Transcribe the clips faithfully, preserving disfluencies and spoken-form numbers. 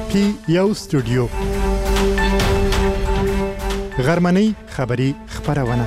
پی یو سټوډیو غرمنۍ خبری خبرونه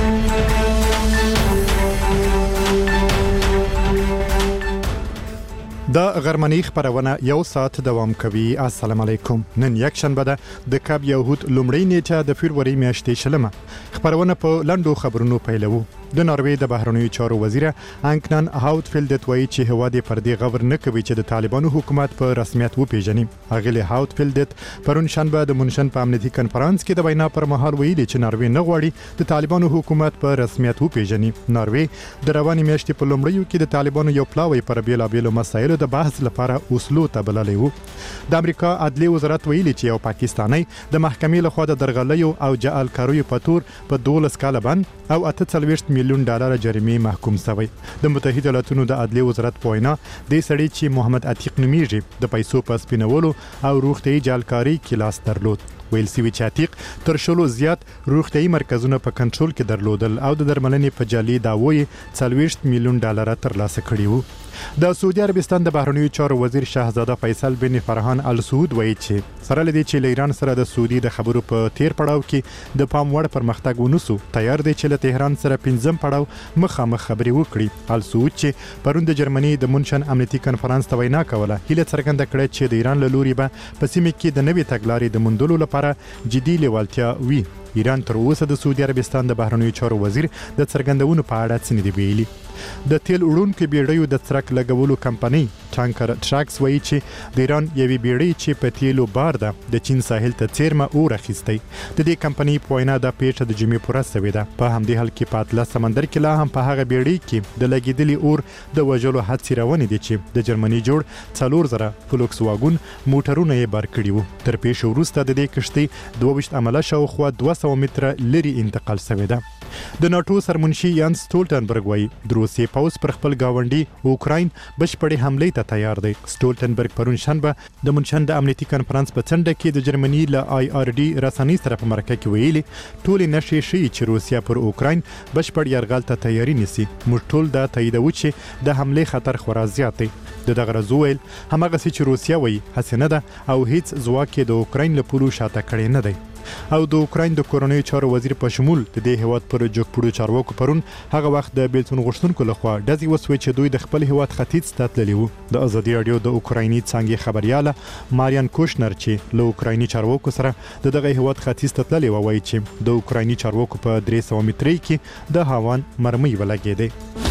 دا غرمنۍ خبرونه یو ساعت دوام کوي. السلام علیکم. نن یک شنبه ده د کاب یهود لومړی نیټه د فبرवरी میاشتې شلمه. خبرونه په لندو خبرونو پیلوو. د ناروې د بهرنیو چارو وزیر انکنن هاوتفیلد وایي چې هواد پر دې غور نه کوي چې د طالبانو حکومت په رسمیت وپیژني. اغلی هاوتفیلد پرون شنبه د منشن په امنیتي کنفرانس کې د وینا پر مهال ویلي چې ناروې نه غواړي د طالبانو حکومت په رسمیت وپیژني. ناروې د رواني میاشتې په لومړیو کې د طالبانو یو پلاوی پر بیلابیلو مسایلو د بحث لپاره اوسلو ته بللی وو. د امریکا عدلي وزارت ویلي چې یو پاکستانی د محکمې لخوا د درغلیو او جعل کاریو په تور په دولس کاله بند او اته څلوېښت میلیون ډالر جریمې محکوم شوی. د متحده ایالاتونو د عدلي وزارت په وینا د سړي چې محمد عتیق نومیږي د پیسو په سپینولو او روغتي جعلکاری کې لاس درلود. ویل سوي چې عتیق تر شلو زیات روغتي مرکزونه په کنټرول کې درلودل او د درملنې په جعلي داوی څلوېښت میلیون ډالر ترلاسه کړي وو. د سعودي عربستان د بهرنیو چارو وزیر شاهزاده فیصل بن فرحان ال سعود وایي چې سره لدی چې ایران سره د سعودي د خبرو په تیر پړاو کې د پام وړ پرمختګ ونوسو تیار دی چې له تهران سره پنځم پړاو مخامخ خبري وکړي. ال سعود چې پرون د جرمني د منشن امنیتي کنفرانس ته وینا کوله هیله څرګنده کړه چې د ایران له لوري به په سیمه کې د نوې تګلارې د مندلو لپاره جدي لیوالتیا وي. ایران تر اوسه د سعودي عربستان د بهرنیو چارو وزیر د څرګندونو په اړه څه نه دی ویلي. د تیل وړونکو بیړیو د څرک لګولو کمپنۍ ټانکر ټراکس وایي چې د ایران یوې بیړۍ چې په تیلو بار ده د چین ساحل ته څیرمه اور اخیستی. د دې کمپنۍ په وینا د پیټه د جمعې پوره سوې ده. په همدې حال کې په اطلس سمندر کې لا هم په هغه بیړۍ کې د لګیدلي اور د وژلو هڅې روانې دي چې د جرمني جوړ څلور زره فلوکس واګون موټرونه یې بار کړي وو. تر پیښو وروسته د دې کښتۍ دوه ویشت عمله شاوخوا دوه سوه متره لري انتقال شوې ده. د ناتو سرمنشي یانس سټولټنبرګ وایي د روسیې پوځ پر خپل گاونډي اوکراین بشپړې حملې ته تیار دی. سټولټنبرګ پرون شنبه د منشن د امنیتي کنفرانس په څنډه کې د جرمني له آی آر ډي رسنۍ سره په مرکه کې ویلي ټولې نشې شي چې روسیا پر اوکراین بشپړ یرغل ته تیاری نیسي. موږ ټول دا تاییدوو چې د حملې خطر خورا زیات دی. د دغه رزویل همغه چې روسیا وایي حسنه ده او هیڅ ځواک د اوکراین له پولو شاته کړي نه دی. او د اوکراین د کورنیو چارو وزیر په شمول د دې هیواد پر جوګپړو چارواکو پرون هغه وخت د بیلتون غوښتونکو لخوا ډزې وسوي چې دوی د خپل هیواد ختیځ ته تللي وو. د ازادي راډیو د اوکرایني څانګې خبرياله ماریان کوشنر چې له اوکرایني چارواکو سره د دغه هیواد ختیځ ته تللي و وایي چې د اوکرایني چارواکو په درې سوه مترۍ کې د هاوان مرمۍ ولګېدې.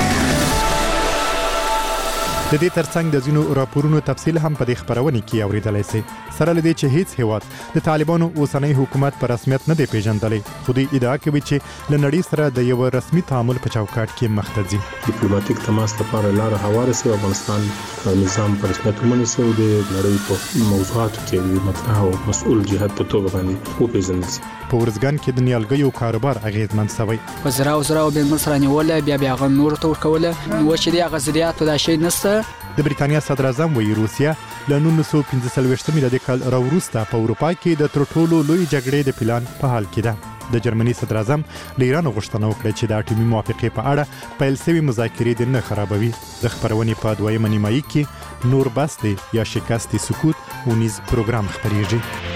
د دې ترڅنګ د ځینو راپورونو تفصیل هم په دې خبرونه کې اوریدلای شئ. سره لدی چې هیڅ هیواد د طالبانو اوسنۍ حکومت پر رسمیت نه دی پیژندلی. خو دې ادعا کوي چې له نړۍ سره د یو رسمي تعامل په چوکاټ کې مخ ته ځي. ډیپلوماټیک تماس لپاره لار هواره سي او افغانستان نظام پر رسمیت ومني سي او د نړۍ په موضوعاتو کې مطرح او مسؤل جهات په توګه باندې وپیژندل سي. په ورزګان کې د نیالګیو کاروبار اغیزمن شوی. په زراو زراو به مصر نیول بیا بیا غن نور تور کوله نو چې دی غزریات دا شی نسته. د بریتانیا صدر اعظم وایي روسیا له نولس سوه پنځه څلوېښت میلادي کال راوروسته په اروپا کې د تر ټولو لوی جګړې د پلان په حال کې ده. د جرمني صدر اعظم له ایران غوښتنه وکړه چې د اټومي موافقې په اړه پیل شوي مذاکرې د نه خرابوي. د خبرونې په دویمه نیمایي کې نور بس دی یا شکست سکوت ونیز پروګرام خبرېږي.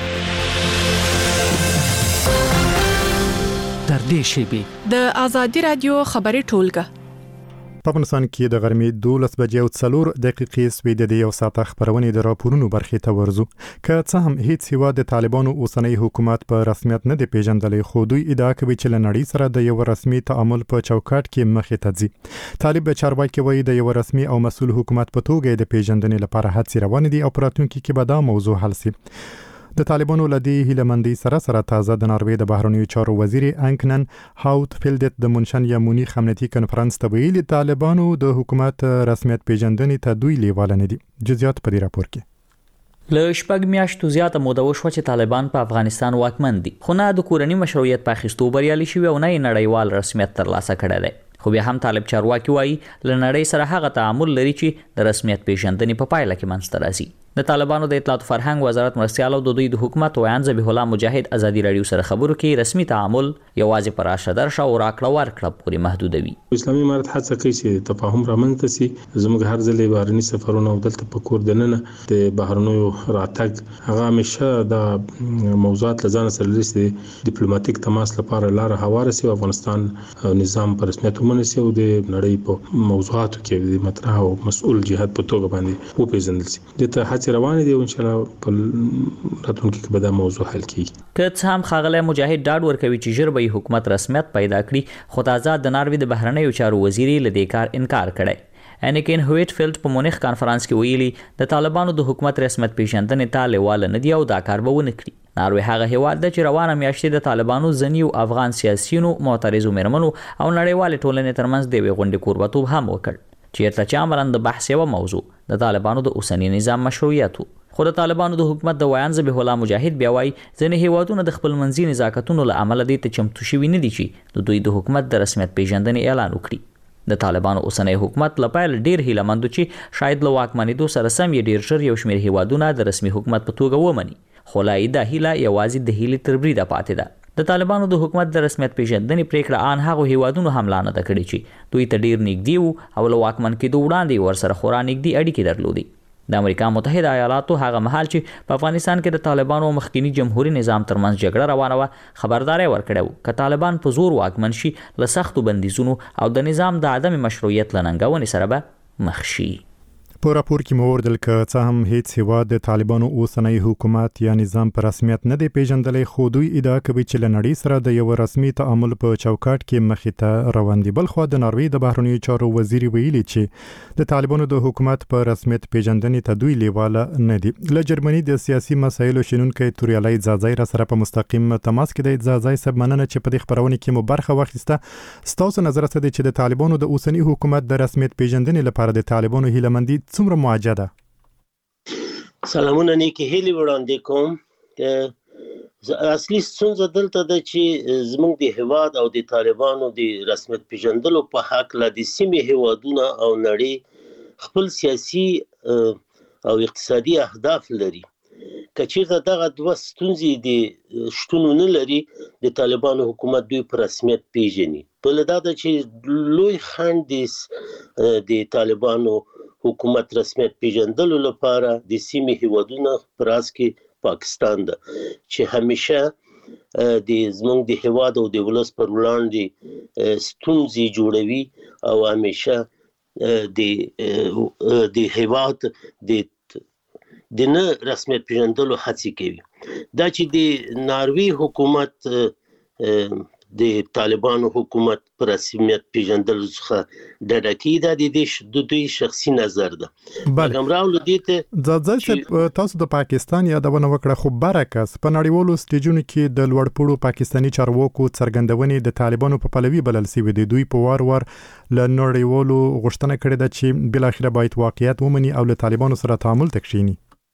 تر دې شیبې د ازادي رادیو خبري ټولګه په افغانستان کې د غرمې دولس بجې او څلور دقیقې سوې د یو ساعت خبرونه د راپورونو برخې ته ورزو. که څه هم هیڅ هیواد د طالبانو اوسنۍ حکومت په رسمیت نه دی پیژندلی خو دوی ادعا کوي چې له نړۍ سره د یو رسمي تعامل په چوکاټ کې مخې ته ځي. طالب چارواکي وایي د یو رسمي او مسؤل حکومت په توګه د پیژندنې لپاره هڅې روانې دي او په راتلونکي کې به دا موضوع حل شي. د طالبانو لدی هیلمندی سره سره تازه د ناروې د بهرنیو چارو وزیر انکنن هاوتفیلد د منشن یا مونیخ امنیتي کنفرانس ته ویلي طالبانو د حکومت رسمیت پیژندنې ته دوی لیواله نه دي. جزئیات په دې راپور کې. له شپږ میاشتو زیاته موده وشوه چې طالبان په افغانستان واکمن دي خو نه د کورنۍ مشروعیت په اخیستو بریالي شوي او نه یې نړیوال رسمیت ترلاسه کړی دی. خو بیا هم طالب چارواکي وایي له نړۍ سره هغه تعامل لري چې د رسمیت پیژندنې په پایله کې منځته راځي. د طالبانو د اطلاعات فرهنګ وزارت مرستیال او د دوی د حکومت ویان ذبیح الله مجاهد ازادي رادیو سره خبرو کې رسمي تعامل یوازې پر اشدر شو راکړه ورکړه پورې محدودوي. اسلامي امارت هڅه کوي چې تفاهم رامنځته شي. زموږ هر ځلې بهرني سفرونه او دلته په کور دننه د بهرنیو راتګ هغه همیشه د موضوعات لزان سره لري ډیپلوماټیک تماس لپاره لار هواره سي. افغانستان نظام پر رسمیت ومنسي او د نړۍ په موضوعاتو کې د مطرح او مسؤل جهات په توګه باندې وپیژندل شي. دته هڅه روانه دي او ان شاء الله په راتلونکي کې به دا موضوع حل کیږي. که هم خاغله مجاهد ډاډ ورکوي چې ژر به حکومت رسمیت پیدا کړي، خو تازه د ناروې د بهرنیو چارو وزیر له دې کار انکار کړی. انیکن هویټ فیلډ په مونیخ کانفرنس کې ویلي د طالبانو د حکومت رسمیت پیژندنې ته لیواله نه دی او دا کار به ونه کړي. ناروې هغه هیواد د چې روانه میاشتې د طالبانو ځینې افغان سیاسيونو، معترضو مېرمنو او نړیوال ټولنې ترمنځ د یوې غونډې کوربتوب هم وکړ چیرته چې عملاً د بحث یو موضوع د طالبانو د اوسنی نظام مشروعیت وو. خو د طالبانو د حکومت د ویان ذبیح الله مجاهد بیا وایي ځینې هیوادونه د خپل منځي نزاکتونو له امله دې ته چمتو شوي نه دي چې د دوی د حکومت د رسمیت پیژندنې اعلان وکړي. د طالبانو اوسنی حکومت له پیل ډیر هیله مند چې شاید له واکمنېدو سره سم یې ډیر ژر یو شمېر هیوادونه د رسمي حکومت په توګه ومني، خو لا یې دا هیله یوازې د هیلې تر بریده پاتې ده. د طالبانو د حکومت د رسمیت پیژندنې پریکړه ان هغه هیوادونو هم لانه ده کړې چې دوی ته ډیر نږدې وو او له واکمن کېدو وړاندې ورسره خورا نږدې اړیکې درلودې. د امریکا متحده ایالاتو هغه مهال چې په افغانستان کې د طالبانو مخکینی جمهوریت نظام ترمنځ جګړه روانه وه خبرداري ورکړو که طالبان په زور واکمن شي له سختو بندیزونو او د نظام د عدم مشروعیت لننګونې سره به مخ شي. په راپور کې مو وردل که څه هم هیڅ هیواد د طالبانو اوسنی حکومت یا نظام په رسمیت نه دی پیژندلی، خو دوی ادعا کوي چې له نړۍ سره د یو رسمي تعامل په چوکاټ کې مخې ته روان دي. بلخوا د ناروې د بهرنیو چارو وزیر ویلي چې د طالبانو د حکومت په رسمیت پیژندنې ته دوی لیواله نه دي. له جرمني د سیاسي مسایلو شنونکی توریالای ځاځی را سره په مستقیم تماس کې دی. ځاځی صاحب مننه چې په دې خبرونه کې مو برخه واخیسته. ستاسو نظر څه دی چې د طالبانو د اوسنی حکومت د رسمیت پیژندنې لپاره د طالبانو هیلهمندي څومره معجزه؟ سلامونه نیکی هیلی وړاندې کوم. اصلي ستونزه دلته ده چې زموږ د هیواد او د طالبانو د رسمیت پیژندلو په حق له د سیمې هیوادونه او نړۍ خپل سیاسي او اقتصادي اهداف لري. که چیرته دغه دوه ستونزې د شتون نه لري د طالبانو حکومت دوی په رسمیت پیژني. بل دا ده چې لوی خنډ د طالبانو حکومت رسمیت پیژندلو لپاره د سیمې هیوادونه په راس کې پاکستان ده چې همیشه د زموږ د هیواد او د ولس پر وړاندې ستونزې جوړوي او همیشه د د هیواد د د نه رسمیت پیژندلو هڅې کوي. دا چې د ناروې حکومت د طالبانو حکومت پر رسمیت پیژندل څخه ډډه کوي، دا د دوی شخصي نظر ده. بله ځاځی صاحب تاسو د پاکستان یادونه وکړه، خو برعکس په نړیوالو سټیجونو کې د لوړپوړو پاکستاني چارواکو څرګندونې د طالبانو په پلوي بلل شوې دي. دوی په وار وار له نړیوالو غوښتنه کړې ده چې بلاخره باید واقعیت ومني او له طالبانو سره تعامل تکشینی.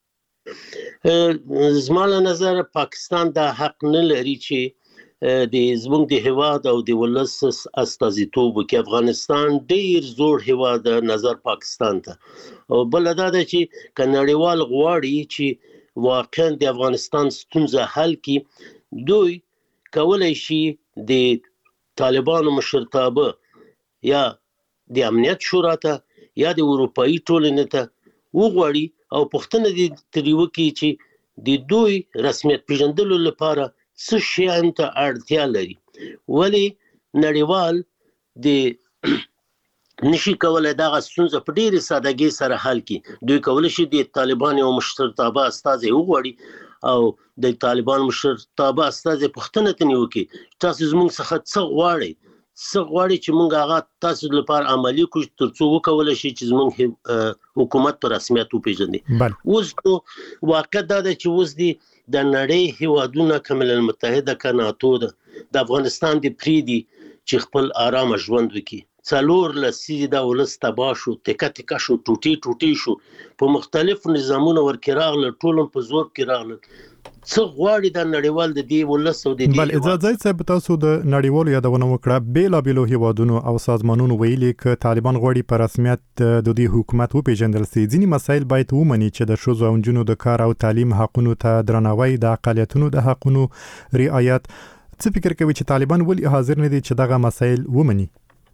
زما له نظر پاکستان دا حق نه لري چې د زموږ د هیواد او د ولس استازیتوب وکړي. افغانستان ډیر زوړ هیواد ده نظر پاکستان ته. او بل دا ده چې که نړیوال غواړي چې واقعا د افغانستان ستونزه حل کړي، دوی کولی شي د طالبانو مشرتابه یا د امنیت شورا ته یا د اروپایي ټولنې ته وغواړي او پوښتنه دې ترې وکړي چې د دوی رسمیت پیژندلو لپاره څه شیانو ته اړتیا لري. ولې نړیوال د نشي کولای دغه ستونزه په ډېرې سادهګۍ سره حل کړي. دوی کولی شي د طالبان یو مشرتابه استازی وغواړي او د طالبان مشرتابه استازی پوښتنه ترې وکړي تاسو زموږ څخه څه غواړئ، څه غواړي چې موږ هغه تاسو لپاره عملي کړو تر څو وکولی شي چې زموږ حکومت په رسمیت وپیژني. اوس واقع دا ده چې اوس د د نړۍ هیوادونه که ملل متحده که ناتو ده د افغانستان د پریدي چې خپل آرامه ژوند وکړي. څلور لسیزې دا ولس تباه شو، تکه تکه شو، ټوټې ټوټې شو، په مختلفو نظامونو ورکې راغله، ټول په زور کې راغله. څه غواړي د نړیوال د دی ولس او د دی بل اجازه صاحب تاسو د نړیوالو یادونه وکړه بیلا بیلو هیوادونو او سازمانونو ویلي ک طالبان غواړي په رسمیت د دوی حکومت وپیژندل سي ځینی مسایل باید ومني چې د شوزو او جنونو د کار او تعلیم حقونو ته درناوی د اقالیتونو د حقونو رعایت څه فکر کوي چې طالبان ولې حاضر نه دي چې دغه مسایل ومني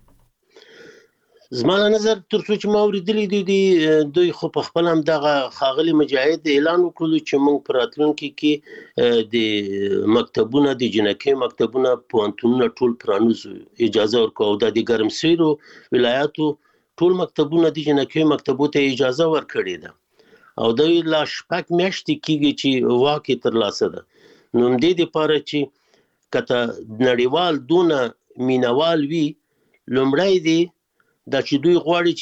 زمانه نظر تر څو چې ما اوریدلې دي د دوی خو په خپل هم دغه خاغلی مجاهد اعلان وکړو چې موږ پر راتلونکي کې د مکتبونو د جنکۍ مکتبونو پوهنتونونو ټول پرانوزو اجازه ورکوو د ګرمسیرو ولایتو ټول مکتبونو د جنکۍ مکتبو ته اجازه ورکړې ده او دوی لا شپږ میاشتې کېږي چې واقع ترلاسه ده نو دې لپاره چې کته نړیوال دونه مینوال وي لومړی دی دا چې دوی غواړي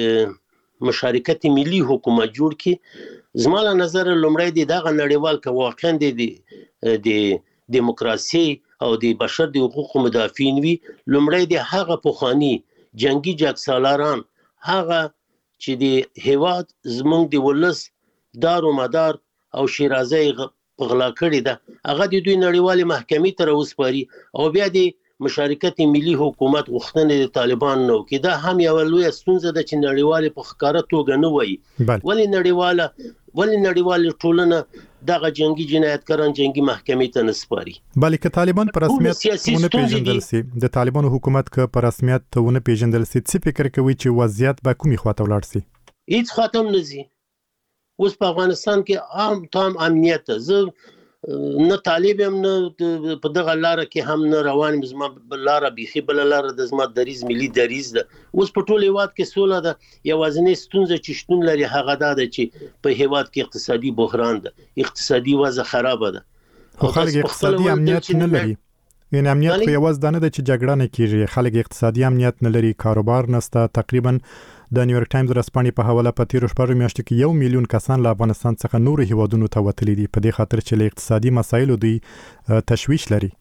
چې مشارکت ملي حکومت جوړ کړي زماله نظر لومړی دی دغه نړیوال که واقعا د د دیموکراسي او د بشر د حقوقو مدافعین وي لومړی دی هغه پخوانی جنگي جګسالاران هغه چې د هیواد زمونږ د ولس دار او مدار او شیرازه غلا کړی ده هغه د دوی نړیوال محکمې ته راوسپاري او بیا د مشارکت ملي حکومت غوښتنه د طالبان نو کې دا هم یو لوی ستونزه ده چې نړیوال په ښکارا توګه نه وایي ولی نړیواله ولی نړیوال ټولنه دغه جنگي جنایتکاران جنگي محکمې ته نسپاري بلکې طالبان پر رسمیت ونه پیژندل سي د طالبانو حکومت ک پر رسمیت ونه پیژندل سي څه فکر کوي چې وضعیت به کومي خواته ولاړ سي هیڅ خاتم نزي اوس په افغانستان کې عام تام امنیت زه نه طالب هم نه په دغه لار کې هم نه روان زما لار بيخي بل لار د زما دریز ملي دریز ده اوس په ټول هیواد کې سوله ده یوازنی ستونزه چې شتون لري هغه ده چې په هیواد کې اقتصادي بحران ده اقتصادي وضع خراب ده خو خلک اقتصادي امنیت نه لري یعنی امنیت په یواز دانه د چې جګړه نه کیږي خلک اقتصادي امنیت نه لري کاروبار نسته تقریبا د نیویارک ټایمز رسپانې په حواله په تیرو شپږو میاشتو کې یو میلیون کسان له افغانستان څخه نور هیوادونو ته وتلي دي په دې خاطر چې له اقتصادي مسایلو دوی تشویش لري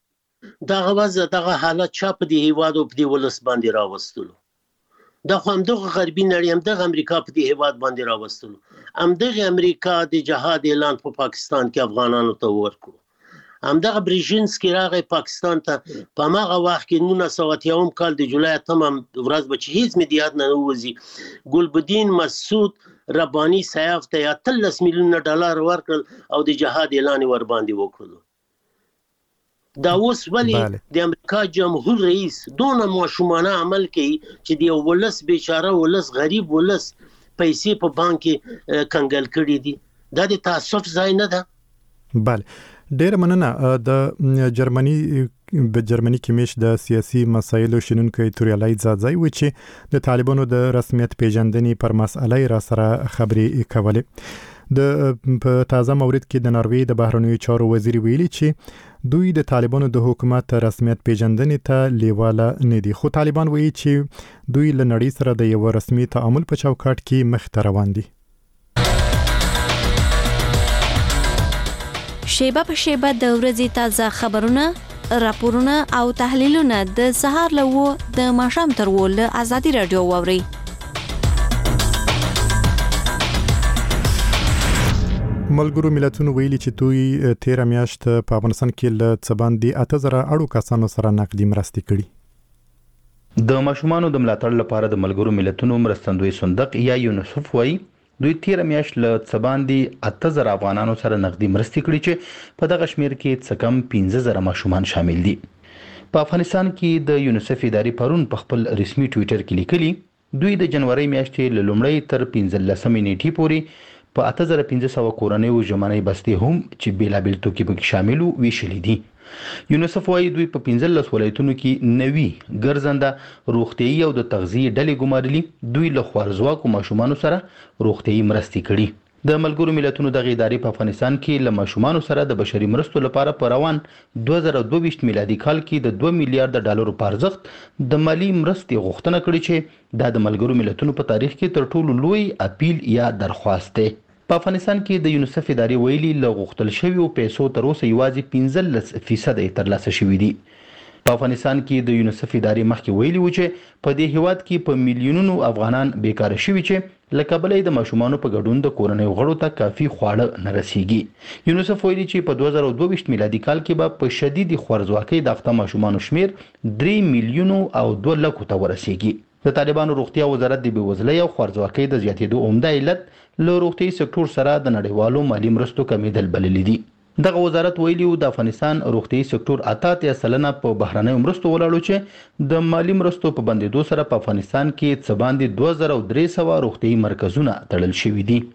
دغه وضع دغه حالت چا په دې هیواد او په دې ولس باندې راوستلو دا خو همدغه غربي نړۍ همدغه امریکا په دې هیواد باندې راوستلو همدغه امریکا د جهاد اعلان په پاکستان کې افغانانو ته ورکړو همدغه بریژینسکي راغی پاکستان ته په هغه وخت کې نولس سوه اتیا کال د جولای تمام ورځ به چې هیڅ مدیات نه وځي ګلبدین مسعود رباني سیاف ته اتلس میلیون ډالر ورکړل او د جهاد اعلان ور باندې وکړل دا اوس ولی د امریکا جمهور رئیس دونه ماشومانه عمل کوي چې د ولس بیچاره ولس غریب ولس پیسې په بانک کې کنګل کړي دي دا د تاسف ځای نه ده بله ډیر مننه د جرمني په جرمني کې مش د سیاسي مسایلو شنونکو توریالای ځای و چې د طالبانو د رسمیت پیژندنې پر مسأله را سره خبرې کولې د په تازه مورید کې د ناروې د بهرنیو چارو وزیر ویلي چې دوی د طالبانو د حکومت رسمیت پیژندنې ته لیواله نه دي خو طالبان وایي چې دوی له نړۍ سره د یو رسمي تعامل په چوکاټ کې مخ ته روان دي شیبه په شیبه د ورځې تازه خبرونه راپورونه او تحلیلونه د سهار له و د ماښام تر و له ازادي رادیو واوري ملګرو ملتونو ویلي چې دوی تیر میاشت په افغانستان کې له څباندې اته زره اړو کسانو سره نقدي مرستې کړي د ماشومانو د ملاتړ لپاره د ملګرو ملتونو مرستندوی صندوق یا یونیسف وایي دوی تیر میاشت له څباندې اته زره افغانانو سره نقدي مرستې کړي چې په دغه شمیر کې څه کم پنځه زره ماشومان شامل دي په افغانستان کې د یونیسف ادارې پرون په خپل رسمي ټوئیټر کې لیکلي دوی د جنوري میاشتې له لومړۍ تر پنځلسمې نیټې پورې په اته زره پنځه سوه کورنیو ژمنۍ بستې هم چې بیلابیل توکي پکې شامل وو ویشلي دي یونیسف وايي دوی په پنځلس ولایتونو کې نوي ګرځنده روغتيایي او د تغذیې ډلې ګمارلي دوی له خوارزواکو ماشومانو سره روغتيایي مرستې کړي د ملګرو ملتونو د ادارې په افغانستان کې له ماشومانو سره د بشري مرستو لپاره په روان دوه زره دوه ویشت میلادي کال کې د دوه میلیارډ ډالرو په ارزښت د مالی مرستې غوښتنه کړې چې دا د ملګرو ملتونو په تاریخ کې تر ټولو لوی اپیل یا درخواست دی په افغانستان کې د یونیسف ادارې ویلي له غوښتل شویو پیسو تر اوسه یوازې پنځلس فیصد یې ترلاسه شوي دي په افغانستان کې د یونیسف ادارې مخکې ویلي و چې په دې هیواد کې په میلیونونو افغانان بیکاره شوي چې له کبله د ماشومانو په ګډون د کورنۍ غړو ته کافي خواړه نه رسیږي. یونیسف ویلي چې په دوه زره دوه ویشت میلادي کال کې به په شدید خوارځواکۍ د اخته ماشومانو شمیر درې میلیونو او دوه لکو ته ورسیږي. د طالبانو روغتیا وزارت د بېوزلۍ او خوارځواکۍ د زیاتېدو عمده علت له روغتیايي سکتور سره د نړیوالو مالي مرستو کمیدل بللی دي. دغه وزارت ویلي د افغانستان روغتیايي سکتور اته اتیا سلنه په بهرنیو مرستو ولاړو چې د مالی مرستو په بندیدو سره په افغانستان کې څه باندې دوه زره درې سوه روغتیايي مرکزونه تړل شوي دي.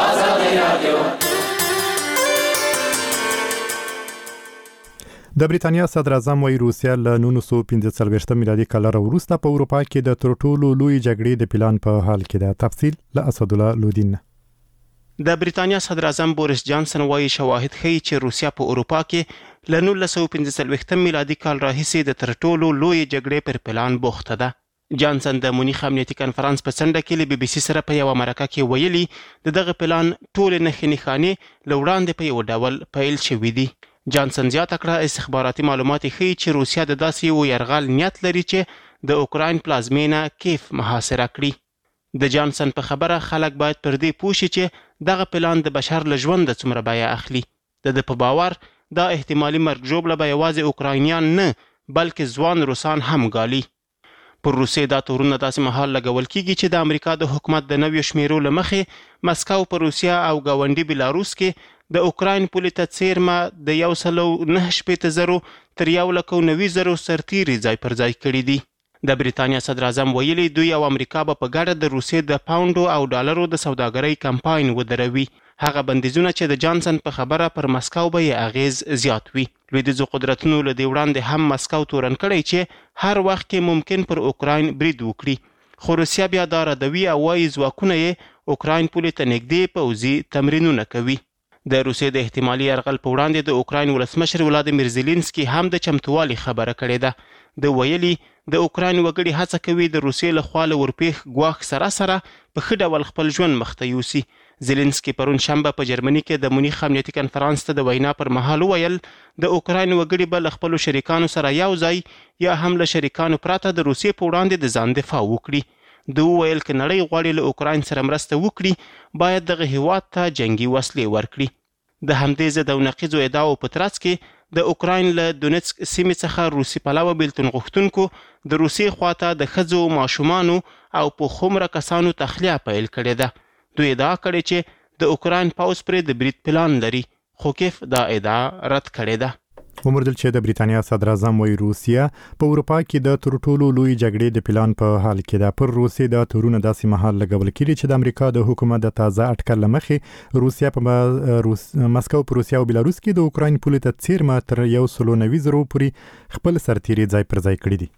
د بریتانیا صدر اعظم وايي روسیا له نولس سوه پنځه څلوېښت میلادي کال وروسته په اروپا کې د تر ټولو لوی جګړې د پلان په حال کې ده. تفصیل له اسدالله لودین. د بریتانیا صدر اعظم بوریس جانسن وايي شواهد ښیي چې روسیا په اروپا کې له نولس سوه پنځه څلوېښت میلادي کال راهیسې د تر ټولو لوی جګړې پر پلان بوخته ده. جانسن د مونیخ امنیتي کنفرانس په څنډه کې له بي بي سي سره په یوه مرکه کې ویلي د دغه پلان ټولې نښې نښانې له وړاندې په یو ډول پیل شوي دي. جانسن زیاته کړه استخباراتي معلومات ښیي چې روسیا د داسې یو یرغل نیت لري چې د اوکراین پلازمینه کیف محاصره کړي. د جانسن په خبره خلک باید پر دې پوه شي چې دغه پلان د بشر له ژونده څومره بیه اخلي. د ده په باور دا احتمالي مرګ ژوبله به یوازې اوکراینیان نه بلکې ځوان روسان هم ګالي. پر روسیې دا تورونه داسې مهال لګول کیږي چې د امریکا د حکومت د نویو شمیرو له مخې مسکو په روسیا او ګاونډي بیلاروس کې د اوکراین پولې ته څیرمه د یو سلو نهه شپېته زرو تر یو لکو نوي زرو سرتیري ځای پر ځای کړي دي. د بریتانیا صدر اعظم ویلي دوی او امریکا به په ګډه د روسیې د پاونډو او ډالرو د سوداګرۍ کمپاین ودروي. هغه بندیزونه چې د جانسن په خبره پر مسکو به یې اغیز زیات وي. لویدیځو قدرتونو له دې وړاندې هم مسکو تورن کړی چې هر وخت کې ممکن پر اوکراین برید وکړي، خو روسیا بیا دا ردوي او وایي ځواکونه یې اوکراین پولې ته نږدې پوځي تمرینونه کوي. د روسیې د احتمالي یرغل په وړاندې د اوکراین ولسمشر ولادیمیر زیلینسکي هم د چمتووالي خبره کړې ده. د ویلي د اوکراین وګړي هڅه کوي د روسیې له خوا له ورپېښ ګواښ سره سره په ښه ډول خپل ژوند مخته یوسي. زیلینسکي پرون شنبه په جرمني کې د مونیخ امنیتي کنفرانس ته د وینا پر مهال وویل د اوکراین وګړي به له خپلو شریکانو سره یو ځای یا هم له شریکانو پرته د روسیې په وړاندې د ځان دفاع وکړي. دوی وویل که نړۍ غواړي له اوکراین سره مرسته وکړي باید دغه هیواد ته جنګي وسلې ورکړي. د همدې ضد او نقیضو ادعاو په ترڅ کې د اوکراین له دونیتسک سیمې څخه روسي پلوه بیلتون غوښتونکو د روسیې خواته د ښځو، ماشومانو او پوخومره کسانو تخلیه پیل کړې ده. دوی ادعا کړې چې د اوکراین پوځ پرې د برید پلان لري، خو کیف دا ادعا رد کړې ده. ومردل چې د بریتانیا صدر اعظم وايي روسیا په اروپا کې د تر ټولو لوی جګړې د پلان په حال کې ده. پر روسیې دا تورونه داسې مهال لګول کېږي چې د امریکا د حکومت د تازه اټکل له مخې روسیا په روس مسکو په روسیا او بیلاروس کې د اوکراین پولې ته څیرمه تر یو سلو نوي زرو پورې خپل سرتیري ځای پر ځای کړي دي.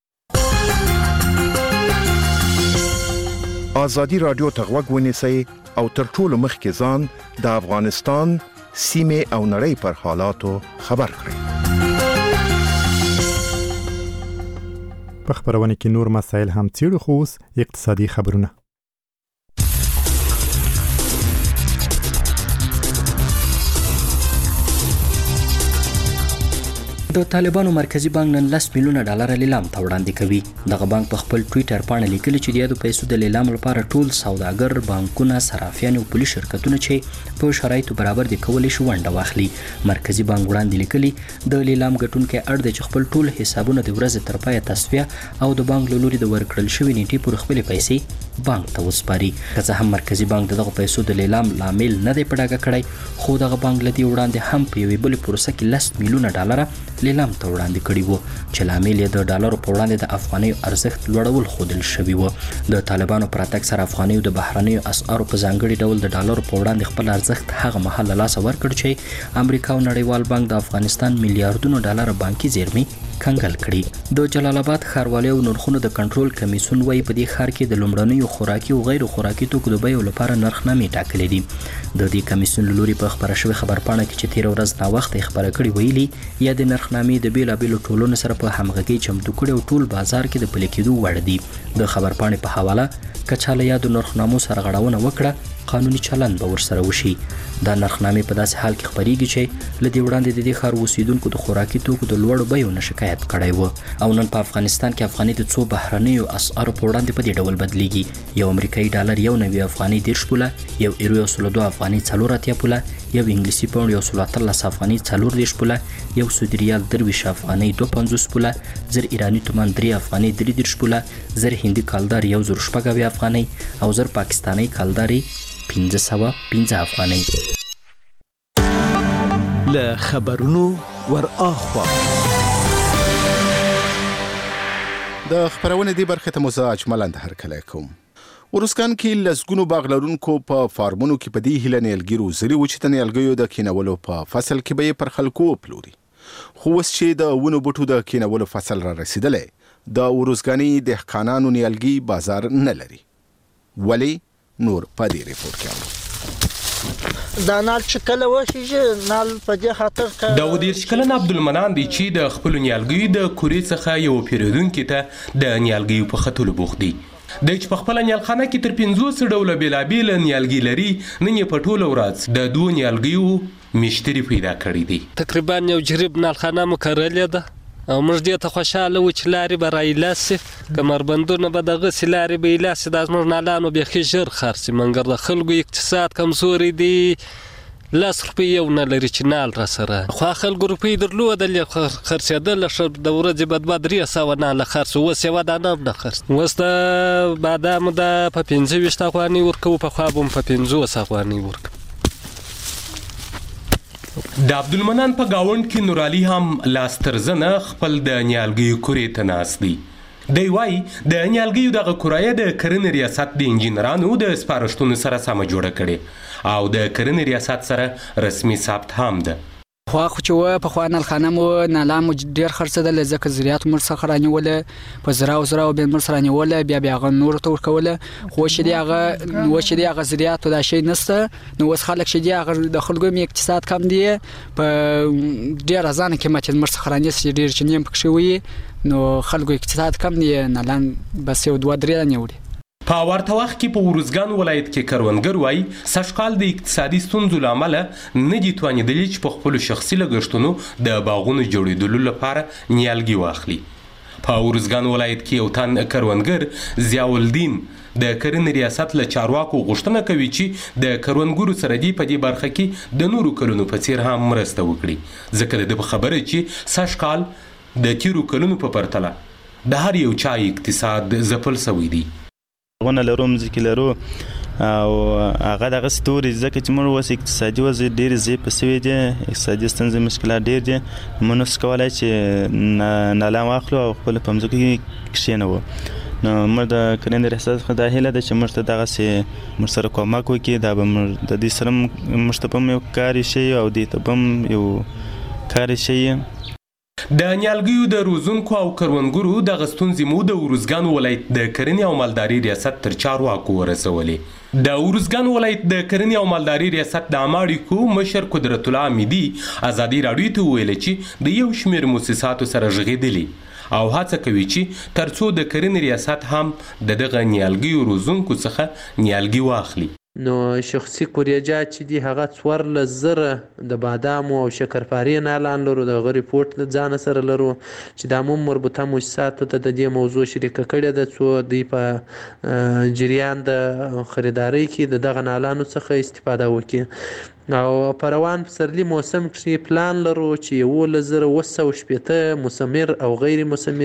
آزادي رادیو ته غوږ ونیسئ او تر ټولو مخکې ځان د افغانستان سیمه او نړۍ پر حالاتو خبر کړئ. په خبرونه کې نور مسایل هم څیړو، خو اوس اقتصادي خبرونه. د طالبانو مرکزی بانک نن لس میلیونه ډالر لیلام ته وړاندې کوي. دغه بانک په خپل ټویټر باندې لیکلي چې د یادو پیسو د لیلام لپاره ټول سوداګر، بانکونه، صرافیان او پولیس شرکتونه چې په شرایطو برابر دي کولی شي ونډه واخلي. مرکزی بانک وړاندې لیکلي د لیلام ګټونکي اړ دی چې خپل ټول حسابونه د ورځې تر پایه تصفیه او د بانک له لوري د ورکړل شوي نیټې پورې خپلې پیسې بانک ته وسپاري. که څه هم مرکزی بانک دغه پیسو د لیلام لامل نه دی په ډاګه کړی، خو دغه بانک له دې وړاندې هم په یوې بلې پروسه کې لس میلیونه ډالر لیلام ته وړاندې کړي وو چې لامل یې د ډالرو په وړاندې د افغانیو ارزښت لوړول ښودل شوي وو. د طالبانو پر راتګ سره افغانیو د بهرنیو اسعارو په ځانګړي ډول د ډالرو په وړاندې خپل ارزښت هغه مهال له لاسه ورکړ چې امریکا او نړیوال بانک د افغانستان میلیارډونو ډالر بانکي زیرمې کنګل کړي. د جلال آباد ښاروالۍ او نرخونو د کنټرول کمیسیون وايي په دې ښار کې د لومړنیو خوراکي او غیر خوراکي توکو د بیو لپاره نرخنامې ټاکلې دي. د دې کمیسیون له لوري په خبره شوې خبرپاڼه کې چې تېره ورځ ناوخته خبره کړې ویلي یا د نرخنامې د بیلابیلو ټولنو سره په همغږۍ چمتو کړي او ټول بازار کې د پلي کېدو وړ دي. د خبرپاڼې په حواله که چا له یادو نرخنامو سره غړونه وکړه قانوني چلند به ورسره وشي. دا نرخنامې په داسې حال کې خبرېږي چې له دې وړاندې د دې ښار اوسیدونکو د خوراکي توکو د لوړو بیو نه شکایت کړی و او نن په افغانستان کې افغاني د څو بهرنیو اسعارو په وړاندې په دې ډول بدلیږي. یو امریکایي ډالر یو نوي افغاني دېرش پوله، یو ایرو یو سل دوه افغاني څلور اتیا پوله، یو انګلیسي پاونډ یو سل اتلس افغاني څلور دېرش پوله، یو سعودي ریال درویشت افغاني دوه پنځوس پوله، زر ایراني تومان درې افغاني درې دېرش پوله، زر هندي کالدار یو زر شپږ اویا افغاني او زر پاکستاني کالداري پنځه سوه پنځه افغاني. له خبرونو ور اخوا د خبرونه دی برخه ته مزه اجملند هرکلی کوم. ورسکان کې لسګونو باغ لرونکو په فارمونو کې په دې هیله نیالګي روزلي و چې د نیالګیو د کینولو په فصل کې به پر خلکو پلوري. خو اوس چې د ونو بوټو د کینولو فصل را رسیدلی، د ورسګاني دهقانانو نیالګي بازار نه لري. ولی نور په دې ریپورت کې دا نال چې کله وشي نال په دې خاطر دا ودیرش کلن عبدالمنان دی چې د خپل نیالګیو د کورې څخه یو پیرودونکي ته د نیالګیو په خطولو بوخت دی. د چې په خپل نیالخانه کې تر پنځوس ډوله بیلابیل نیالګي لري. نن یې په ټوله ورځ د دوه نیالګیو مشتري پیدا کړی دی. تقریبا یو جریب نیالخانه مو کرلې ده او موږ دې ته خوشاله و چې لارې به رایلاسي، کمربندونه به دغسې لارې به ایلاسي. دا زموږ نالانو بیخي ژر خرڅي، مګر د خلکو اقتصاد کمزوري دی، لس روپۍ یو نه لري چې نال را سره. خو خلکو روپۍ درلودلې خرڅېدله، ښه د ورځې به دوه درې سوه ناله خرڅ، اوس یوه دانه هم نه خرڅ. اوس د بادامو دا په پنځه ویشت افغانۍ ورکوو، پخوا به هم په پنځوس افغانۍ ورکوو. د عبدالمنان په گاوند کې نورالي هم لاس تر زنه خپل د نیالګیو کورې ته ناست دی. دی وایي د نیالګیو دغه کرایه د کرنې ریاست د انجینرانو د سپارښتنو سره سمه جوړه کړې او د کرنې ریاست سره رسمي ثبت هم ده. خو خو چې و په خوا نلخانه مو نالا مو ډېر خرڅېدل، ځکه زریات مر څخه رانیوله، په زراو زراو بیا مر سره رانیوله، بیا بیا هغه نورو ته ورکوله. خو چې دی هغه و چې دی هغه زریاتو دا شی نشته، نو اوس خلک چې دی هغه د خلکو مې اقتصاد کم دی، په ډېر ارزانه قیمت مر څخه رانیسي، ډېر چې نیم پکښې وي، نو خلکو اقتصاد کم دی، نالان بس یو دوه درې رانیولي. په ورته وخت کې په ورزګان ولایت کې کروندګر وایي سږکال د اقتصادي ستونزو له امله نه دي توانېدلي چې په خپلو شخصي لګښتونو د باغونو جوړېدلو لپاره نیالګي واخلي. په ورزګان ولایت کې یو تن کروندګر ضیاءالدین د کرنې ریاست له چارواکو غوښتنه کوي چې د کروندګرو سره دې په دې برخه کې د نورو کلونو په څیر هم مرسته وکړي، ځکه د ده په خبره چې سږکال د تیرو کلونو په پرتله د هر یو چا اقتصاد ځپل سوی دی. غونه لرو، مځکې لرو او هغه دغسې تورې، ځکه چې موږ اوس اقتصادي وضع ډېرې ضعیفه سوي دي، اقتصادي ستونزې مشکلات ډېر دي، موږ نشو کولی چې نالان واخلو او خپله په مځکو کې کښېنوو. نو موږ د کرنې ریاست څخه دا هیله ده چې موږ ته دغسې موږ سره کومک وکړي، دا به موږ د دې سره موږ ته به هم یو کار شي او دې ته به هم یو کار شي. د نیالګیو د روزونکو او کروندګرو دغه ستونزې مو د ورزګان ولایت د کرنې او مالدارۍ ریاست تر چارواکو ورسولې. د ورزګان ولایت د کرنې او مالدارۍ ریاست د عامه اړیکو مشر قدرت الله امیدي ازادي راډیو ته وویل چې د یو شمېر مؤسساتو سره غږېدلي او هڅه کوي چې ترڅو د کرنې ریاست هم د دغه نیالګیو روزونکو څخه نیالګي واخلي. نو شخصي کوریجات چې دي هغه څوارلس زره د بادامو او شکرپارې نالان لرو، د هغه ریپورټ له ځانه سره لرو چې دا مو مربوطه مؤسساتو ته د دې موضوع شریکه کړې ده څو دوی په جریان د خریدارۍ کې د دغه نالانو څخه استفاده وکړي. او په روان پسرلي موسم کې پلان لرو چې یولس زره اوه سوه شپېته مثمر او غیر مثمر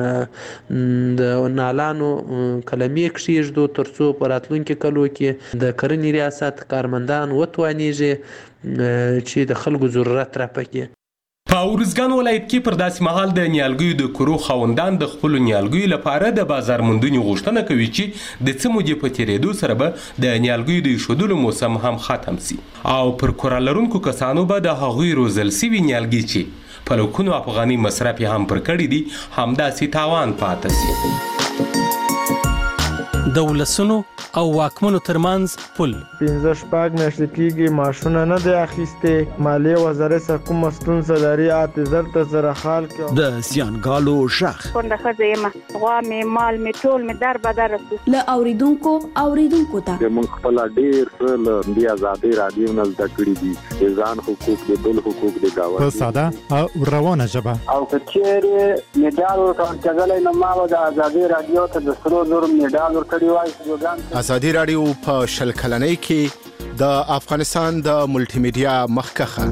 د نالانو کلمې کښېږدو، ترڅو په راتلونکي کلو کې د کرنې ریاست کارمندان وتوانیږي چې د خلکو ضرورت راپکي. په ورزګان ولایت کې پر داسې مهال د نیالګیو د کورو خاوندان د خپلو نیالګیو لپاره د بازار موندنې غوښتنه کوي چې د څه مودې په تېرېدو سره به د نیالګیو د ایښودلو موسم هم ختم سي او پر کوره لرونکو کسانو به د هغوی روزل سوي نیالګي چې په لکونو افغاني مصرف یې هم پر کړي دي همداسې تاوان پاته سي. د ولسونو او واکمنو ترمنځ پل. پنځه شپږ میاشتې کېږي ماشونه نه دی اخیستې. مالیې وزارت څخه کومه ستونزه لري اته زر ته زره خال کې. د زیانګالو غږ کونډه ښځه یم، غوا مې مال مې ټول مې در بدر شو. له اوریدونکو اوریدونکو ته موږ خپل ډېر څه له دې ازادي رادیو نه زده کړي دي، د ځان حقوق د بل حقوق د گاونډي په ساده او روانه ژبه. او کچېرې میډال ورکړل نو ما د ازادي رادیو ته د سرو زر میډال ورکړی وای. ازادي رادیو په شل کلنۍ کې د افغانستان د ملټي میډیا مخکخه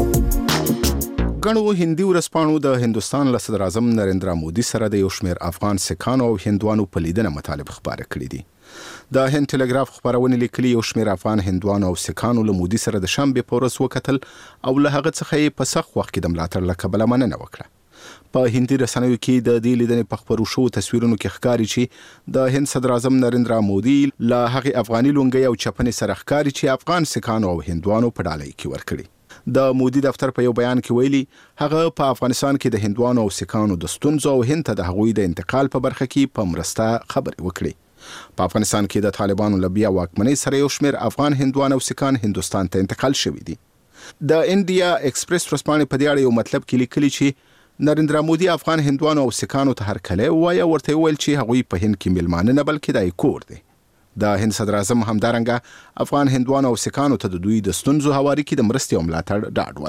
غنو هندي ورسپانو د هندستان له صدر اعظم نریندرا مودي سره د یو شمېر افغان سکانو او هندوانو په لیدنه مطالب خبره کړې دي. د هند ټلګراف خبرونه لیکلي یو شمېر افغان هندوانو او سکانو له مودي سره د شنبې په ورځ وکتل او له هغه څخه یې په سخت وخت کې د ملاتړ له کبله مننه وکړه. په هندي رسنیو کې د دې لیدنې په خبرو شو تصویرونو کې ښکاري چې د هند صدر اعظم نریندرا مودي له هغه افغاني لونګۍ او چپنې سره ښکاري چې افغان سکانو او هندوانو په ډالۍ کې ورکړي. د مودي دفتر په یو بیان کې ویلي هغه په افغانستان کې د هندوانو او سکانو د ستونزو او هند ته د هغوی د انتقال په برخه کې په مرسته خبرې وکړي. په افغانستان کې د طالبانو له بیا واکمنۍ سره یو شمېر افغان هندوان او سکان هندوستان ته انتقال شوي دي. د انډیا ایکسپریس ورځپاڼې په دې اړه یو مطلب کې لیکلي چې نریندرا مودي افغان هندوانو او سکانو ته هرکلی ووایه، ورته ویل چې هغوی په هند کې میلمانه نه بلکې دا یې کور دی. د هند صدر اعظم همدارنګه افغان هندوانو او سکانو ته د دوی د ستونزو هواري کې د مرستې او ملاتړ ډاډ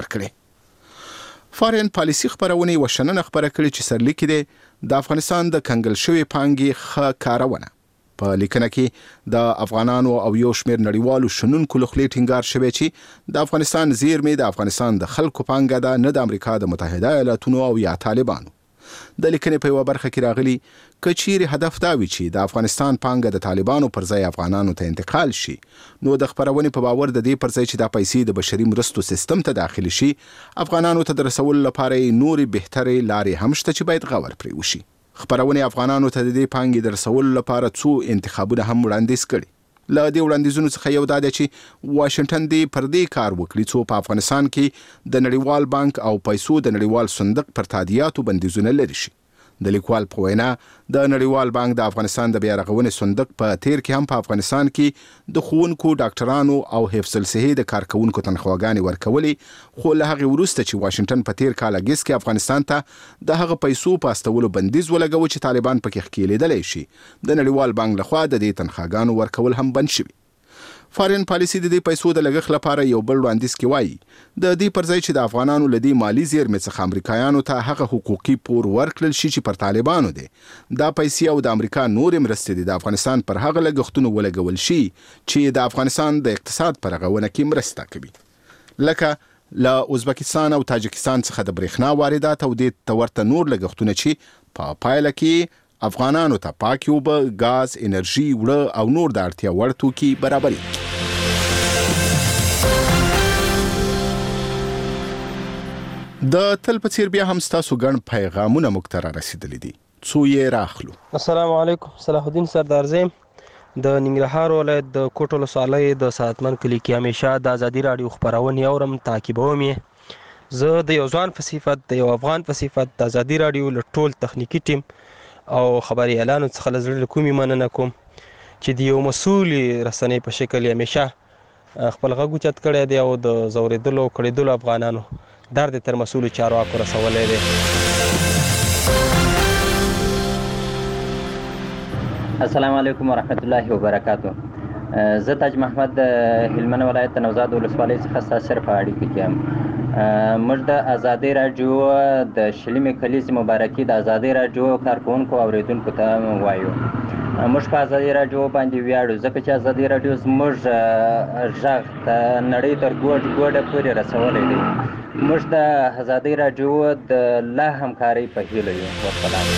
ورکړي. فارین پالیسي خبرونه یوه شننه خبره کړې چې سرلیک دی د افغانستان د کنګل شوې پانګې ښه کارونه. په لیکنه کې د افغانانو او یو شمېر نړیوالو شنونکو له خولې ټینګار شوی چې د افغانستان زیرمې د افغانستان د خلکو پانګه ده، نه د امریکا د متحده ایالاتونو او یا طالبانو. د لیکنې په یوه برخه کې راغلي که چیرې هدف دا وي چې د افغانستان پانګه د طالبانو پر ځای افغانانو ته انتقال شي، نو د خپرونې په باور د دې پر ځای چې دا پیسې د بشري مرستو سیستم ته داخلي شي، افغانانو ته د رسولو لپاره نورې بهترې لارې هم شته چې باید غور پرې وشي. خبرونه افغانانو ته د دې پانګې د رسولو لپاره څو انتخابونه هم وړاندیز کړي. له دې وړاندیزونو څخه یو دا دی چې واشنگټن دې پر دې کار وکړي څو په افغانستان کې د نړیوال بانک او پیسو د نړیوال صندوق پر تادیاتو بندیزونه لري شي. د لیکوال په وینا د نړیوال بانک د افغانستان د بیا رغونې صندوق په تیر کې هم په افغانستان کې د ښوونکو، ډاکټرانو او حفظ الصحې د کارکونکو تنخواګانې ورکولې، خو له هغې وروسته چې واشنگټن په تیر کال اګست کې افغانستان ته د هغه پیسو په استولو بندیز ولګوه چې طالبان پکې ښکېلېدلی شي، د نړیوال بانک لخوا د دې تنخواګانو ورکول هم بند شوي. فارین پالیسي د دې پیسو د لګښت لپاره یو بل وړاندیز کې وایي د دې پر ځای چې د افغانانو له دې مالي زیرمې څخه امریکایانو ته هغه حقوقي پور ورکړل شي چې پر طالبانو دی، دا پیسې او د امریکا نورې مرستې د افغانستان پر هغه لګښتونو ولګول شي چې د افغانستان د اقتصاد پر رغونه کې مرسته کوي، لکه له ازبکستان او تاجکستان څخه د برېښنا واردات او دې ته ورته نور لګښتونه چې په پایله کې افغانانو ته پاکې اوبه، ګاز، انرژي، وړه او نور د اړتیا وړ توکي برابري. د تل په څیر بیا هم ستاسو ګڼ پیغامونه موږ ته رارسېدلي دي، څو یې راخلو. السلام علیکم، صلاح الدین سردار زیم د ننګرهار ولایت د کوټ ولسوالۍ د سعادتمند کلي کې همیشه د ازادي راډیو خپرونې اورم، تعقیبوم یې. زه د یو ځوان په صفت، د یو افغان په صفت د ازادي راډیو له ټول تخنیکي ټیم او خبري اعلانو څخه له زړه له کومې مننه کوم چې د یو مسؤل رسنۍ په شکل همیشه خپل غږ اوچت کړی دی او د ځورېدلو او کړېدلو افغانانو درد تر مسؤلو چارواکو رسولی دی. السلام علیکم ورحمت الله وبرکاتو. زه تاج محمد د هلمند ولایت د نوزاد ولسوالۍ څخه ستاسو سره په اړیکه کې یم. موږ د ازادي راډیو د شلمې کلیزې مبارکي د ازادي راډیو کارکوونکو او اوریدونکو ته وایو. موږ په ازادي راډیو باندې ویاړو ځکه چې ازادي راډیو زموږ غږ د نړۍ تر ګوټ ګوټه پورې رسولی دی. موږ د ازادي راډیو د لا همکارۍ په هیله یو. والسلام.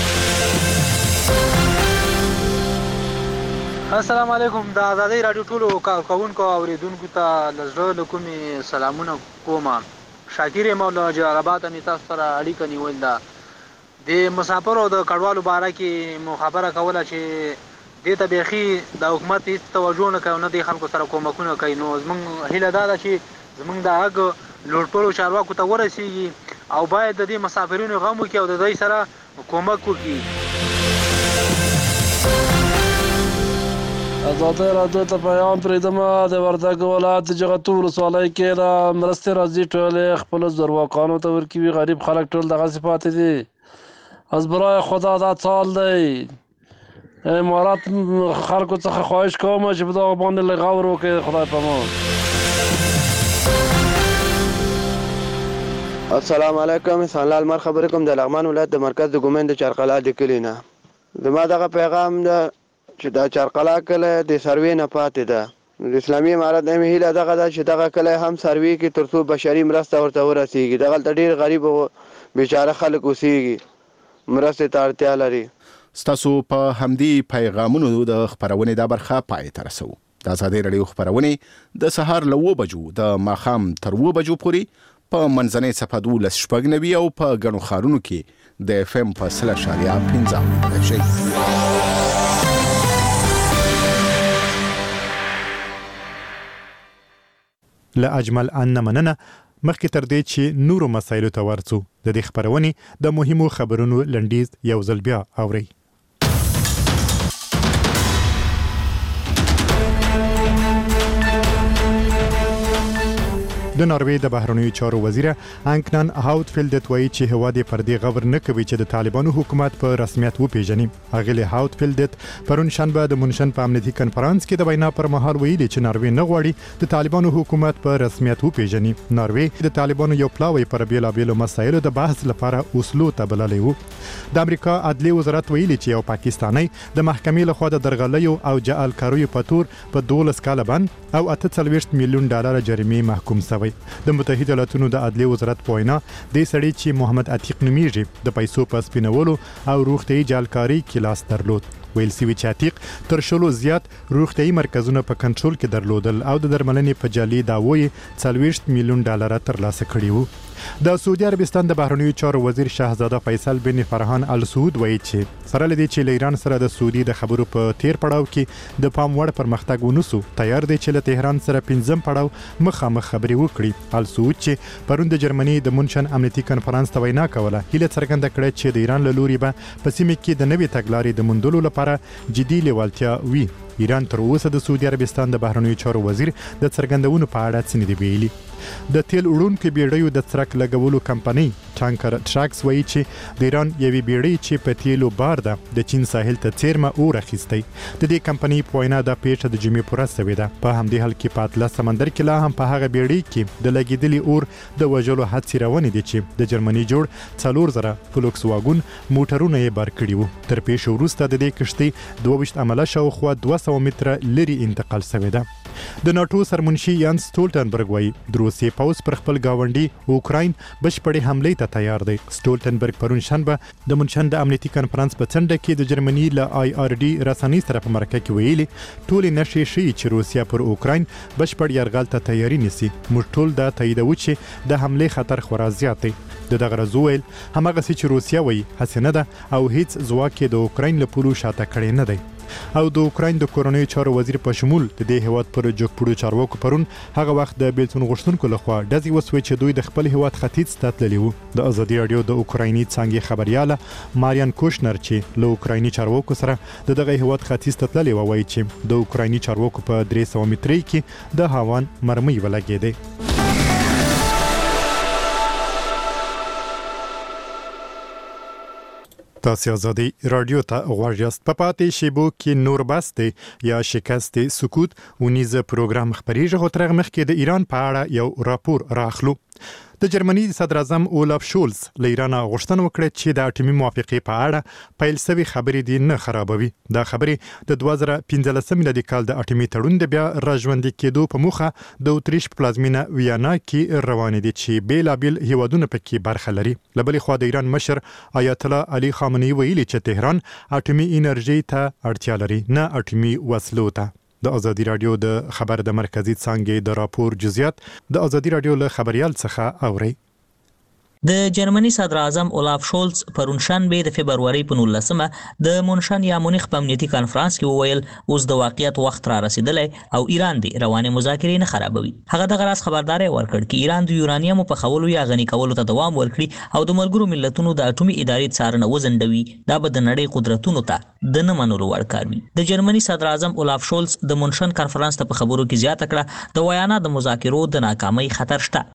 السلام علیکم. د ازادي راډیو ټولو کارکوونکو او اوریدونکو ته له زړه له کومې سلامونه کوم. شاکر یم او له جلال آباد نه تاسو سره اړیکه نیول ده. د مسافرو د کډوالو باره کې مو خبره کوله چې دې ته بیخي د حکومت هېڅ توجه نه کوي او نه د خلکو سره کومکونه کوي. نو زموږ هیله دا ده چې زموږ د غږ لوټپړو چارواکو ته ورسیږي او باید د دې مسافرینو غم وکړي او د دوی سره کومک وکړي. ازادي راډیو ته پیغام پرېږدم د وردګ ولایت جغتو ولسوالۍ کې د مرستې راځي ټولې خپلو زورواکانو ته ورکوي. غریب خلک ټول دغسې پاتې دي. از برای خدا دا سال دی. امارات خلکو څخه خواهش کوم چې په دغه باندې لږ غور وکړي. خدای په امان. السلام علیکم. احسان لال مر خبرې کوم د لغمان ولایت د مرکز د ګومین د چارقلا د کلي نه. زما دغه پیغام ده چې دا چارقلا کلی د سروې نه پاتې ده. د اسلامي امارت د هیله دغه ده چې دغه کلی هم سروې کې تر څو بشري مرسته ورته ورسیږي. دغلته ډېر غریب او بیچاره خلک اوسیږي، مرستې ته اړتیا لري. ستاسو په همدې پیغامونو د خپرونې دا برخه پای ته رسو. د ازادي راډیو خپرونې د سهار له اوه بجو د ماښام تر اوه بجو پورې په منځنۍ څپه دولس شپږ نوي او په ګڼو ښارونو کې د اف ام په سل اشاریه پنځه اویا شي. له اجمل ان مننه. مخکې تر دې چې نورو مسایلو ته ورڅو د دې خبرونې د مهمو خبرونو لنډیز یو ځل بیا اورئ. د ناروې د بهرنیو چارو وزیر انکنان هاوتفیلد وایي چې هواد پر دې غور نه کوي چې د طالبانو حکومت په رسمیت وپیژني. اغلی هاوتفیلد پرون شنبه د منشن په امنیتي کنفرانس کې د وینا پر مهال ویلي چې ناروې نه غواړي د طالبانو حکومت په رسمیت وپیژني. ناروې د طالبانو یو پلاوی پر بیلابیلو مسایلو د بحث لپاره اوسلو ته بللی وو. د امریکا عدلي وزارت ویلي چې یو پاکستانی د محکمې لخوا د درغلیو او جعل کاریو په تور په دولس کاله بند او اته څلوېښت میلیون ډالر جریمې محکوم شوی. د متحده ایالاتونو د عدلي وزارت په وینا د سړي چې محمد عتیق نومیږي د پیسو په سپینولو او روغتیايي جعلکاري کې لاس درلود. ویل سوي چې عتیق تر شلو زیات روغتیايي مرکزونه په کنټرول کې درلودل او د درملنې په جعلي داوی څلوېښت میلیون ډالر ترلاسه کړي وو. د سعودي عربستان د بهرنیو چارو وزیر شهزاده فیصل بن فرحان ال سعود وایي چې سره لدی چې ایران سره د سعودي د خبرو په تیر پړاو کې د پام وړ پرمختګ ونوسو تیار دی چې له تهران سره پنځم پړاو مخامخ خبرې وکړي. ال سعود چې پرون د جرمني د منشن امنیتي کنفرانس ته وینا کوله هیله څرګنده کړه چې د ایران له لوري به په سیمه کې د نوې تګلارې د موندلو لپاره جدي لیوالتیا وي. ایران تر اوسه د سعودي عربستان د بهرنیو چارو وزیر د څرګندونو په اړه څه نه دی ویلي. د تیل وړونکو بیړیو د څرک لګولو کمپنۍ ټانکر ټراکس وایي چې د ایران یوې بیړۍ چې په تیلو بار ده د چین ساحل ته څیرمه اور اخیستی. د دې کمپنۍ په وینا دا پیښه د جمعې پوره شوې ده. په همدې حال کې په اطلس سمندر کې لا هم په هغه بیړۍ کې د لګېدلي اور د وژلو هڅې روانې دي چې د جرمني جوړ څلور زره فلوکس واګون موټرونه یې بار کړي وو. تر پیښې وروسته د دې کښتۍ دوه ویشت عمله شاوخوا دوه سوه متره لرې انتقال شوې ده. د ناتو سرمنشي یانس سټولټنبرګ وایي د روسیې پوځ پر خپل گاونډي اوکراین بشپړې حملې ته تیار دی. سټولټنبرګ پرون شنبه د منشن د امنیتي کنفرانس په څنډه کې د جرمني له آی آر ډي رسنۍ سره په مرکه کې ویلي ټولې نښې ښیي چې روسیا پر اوکراین بشپړ یرغل ته تیاری نیسي. موږ ټول دا تاییدوو چې د حملې خطر خورا زیات دی. د دغه ورځ وویل هماغسې چې روسیا وایي هسې نه ده او هیڅ ځواک یې د اوکراین له پولو شاته کړی نه دی. او د اوکراین د کورنیو چارو وزیر په شمول د دې هیواد پر جوګپوړو چارواکو پرون هغه وخت د بیلتون غوښتونکو لخوا ډزې وسوې چې دوی د خپل هیواد ختیځ ته تللي وو. د ازادي راډیو د اوکرایني څانګې خبرياله ماریان کوشنر چې له اوکرایني چارواکو سره د دغه هیواد ختیځ ته تللي و وایي چې د اوکرایني چارواکو په درې سوه مترۍ کې د هاوان مرمۍ ولګېدې. تاسو ازادي رادیو ته غوږ یاست. په پاتې شیبو کې نور بسته یا شکست سکوت ونیزه پروګرام خبريږي. خو ترغه مخ کې د ایران په اړه یو راپور راخلو. د جرمني صدر اعظم اولاف شولز له ایران غوښتنه وکړه چې د اټومي موافقې په اړه پیل شوی خبرې دي نه خرابوي. دا خبرې د دوه زره پنځلسم میلادي کال د اټومي تړون د بیا راژوندي کېدو په موخه د اتریش پلازمینه ویانا کې روان دي چې بیلابل هیوادونه پکې برخه لري. له بلې خوا د ایران مشر آیت الله علي خامنه‌ای ویلي چې تهران اټومي انرژي ته اړتیا لري نه اټومي وسلو ته. د ازادي رادیو د خبر د مرکزی څانګې د راپور جزئیات د ازادي رادیو له خبريال څخه اوري. د جرمني صدر اعظم اولاف شولز پرون شنبه د فبروري په نولسمه د مونشن یا مونیخ په امنیتي کانفرنس کې وویل اوس د واقعیت وخت را رسیدلی او ایران د رواني مذاکرې نه خرابوي. هغه د غراس خبرداري ورکړ چې ایران د یورانیم په خولو یا غني کولو ته دوام ورکړي او د ملګرو ملتونو د اټومي ادارې څارنه وزندوي. دا به د نړۍ قدرتونو ته د نه منلو وړ کار وي. د جرمني صدر اعظم اولاف شولز د مونشن کانفرنس ته په خبرو کې زیاته کړه د ویانا د مذاکرو د ناکامۍ خطر شته.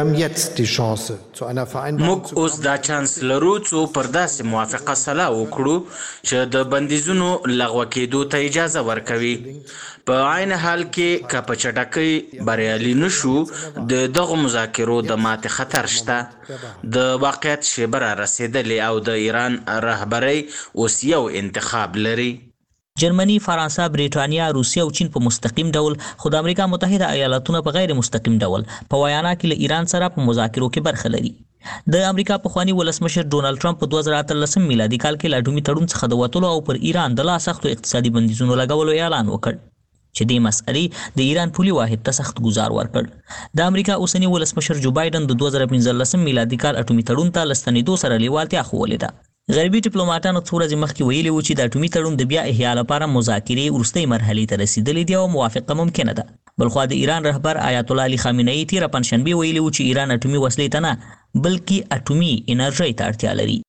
موږ اوس دا چانس لرو څو پر داسې موافقه سلا وکړو چې د بندیزونو لغوه کېدو ته اجازه ورکوي. په عین حال کې که په چټکۍ بریالي نشو د دغو مذاکرو د ماتې خطر شته. د واقعیت شیبه را رسېدلې او د ایران رهبرۍ اوس یو انتخاب لري. جرمني، فرانسه، بریټانیا، روسیه او چین په مستقیم ډول خو د امریکا متحده ایالاتونه په غیر مستقیم ډول په ویانا کې له ایران سره په مذاکرو کې برخه لري. د امریکا پخوانی ولسمشر ډونالد ټرمپ په دوه زره اتلسم میلادي کال کې له اټومي تړون څخه د وتلو او پر ایران د لا سختو اقتصادي بندیزونو لګولو اعلان وکړ چې دې مسئلې د ایران پولي واحد ته سخت گزار ورکړ. د امریکا اوسنی ولسمشر جو بایدن د دوه زره پنځلسم میلادي کال اټومي تړون ته لستنېدو سره لیوالتیا ښودلې ده. غربي ډیپلوماټانو څو ورځې مخکې ویلي وو چې د اټومي تړون د بیا احیا لپاره مذاکرې وروستۍ مرحلې ته رسیدلې دي او موافقه ممکنه ده. بلخوا د ایران رهبر آیت الله علي خامنه‌ای تېره پنجشنبې ویلي وو چې ایران اټومي وسلې ته نه بلکې اټومي انرژۍ ته اړتیا لري.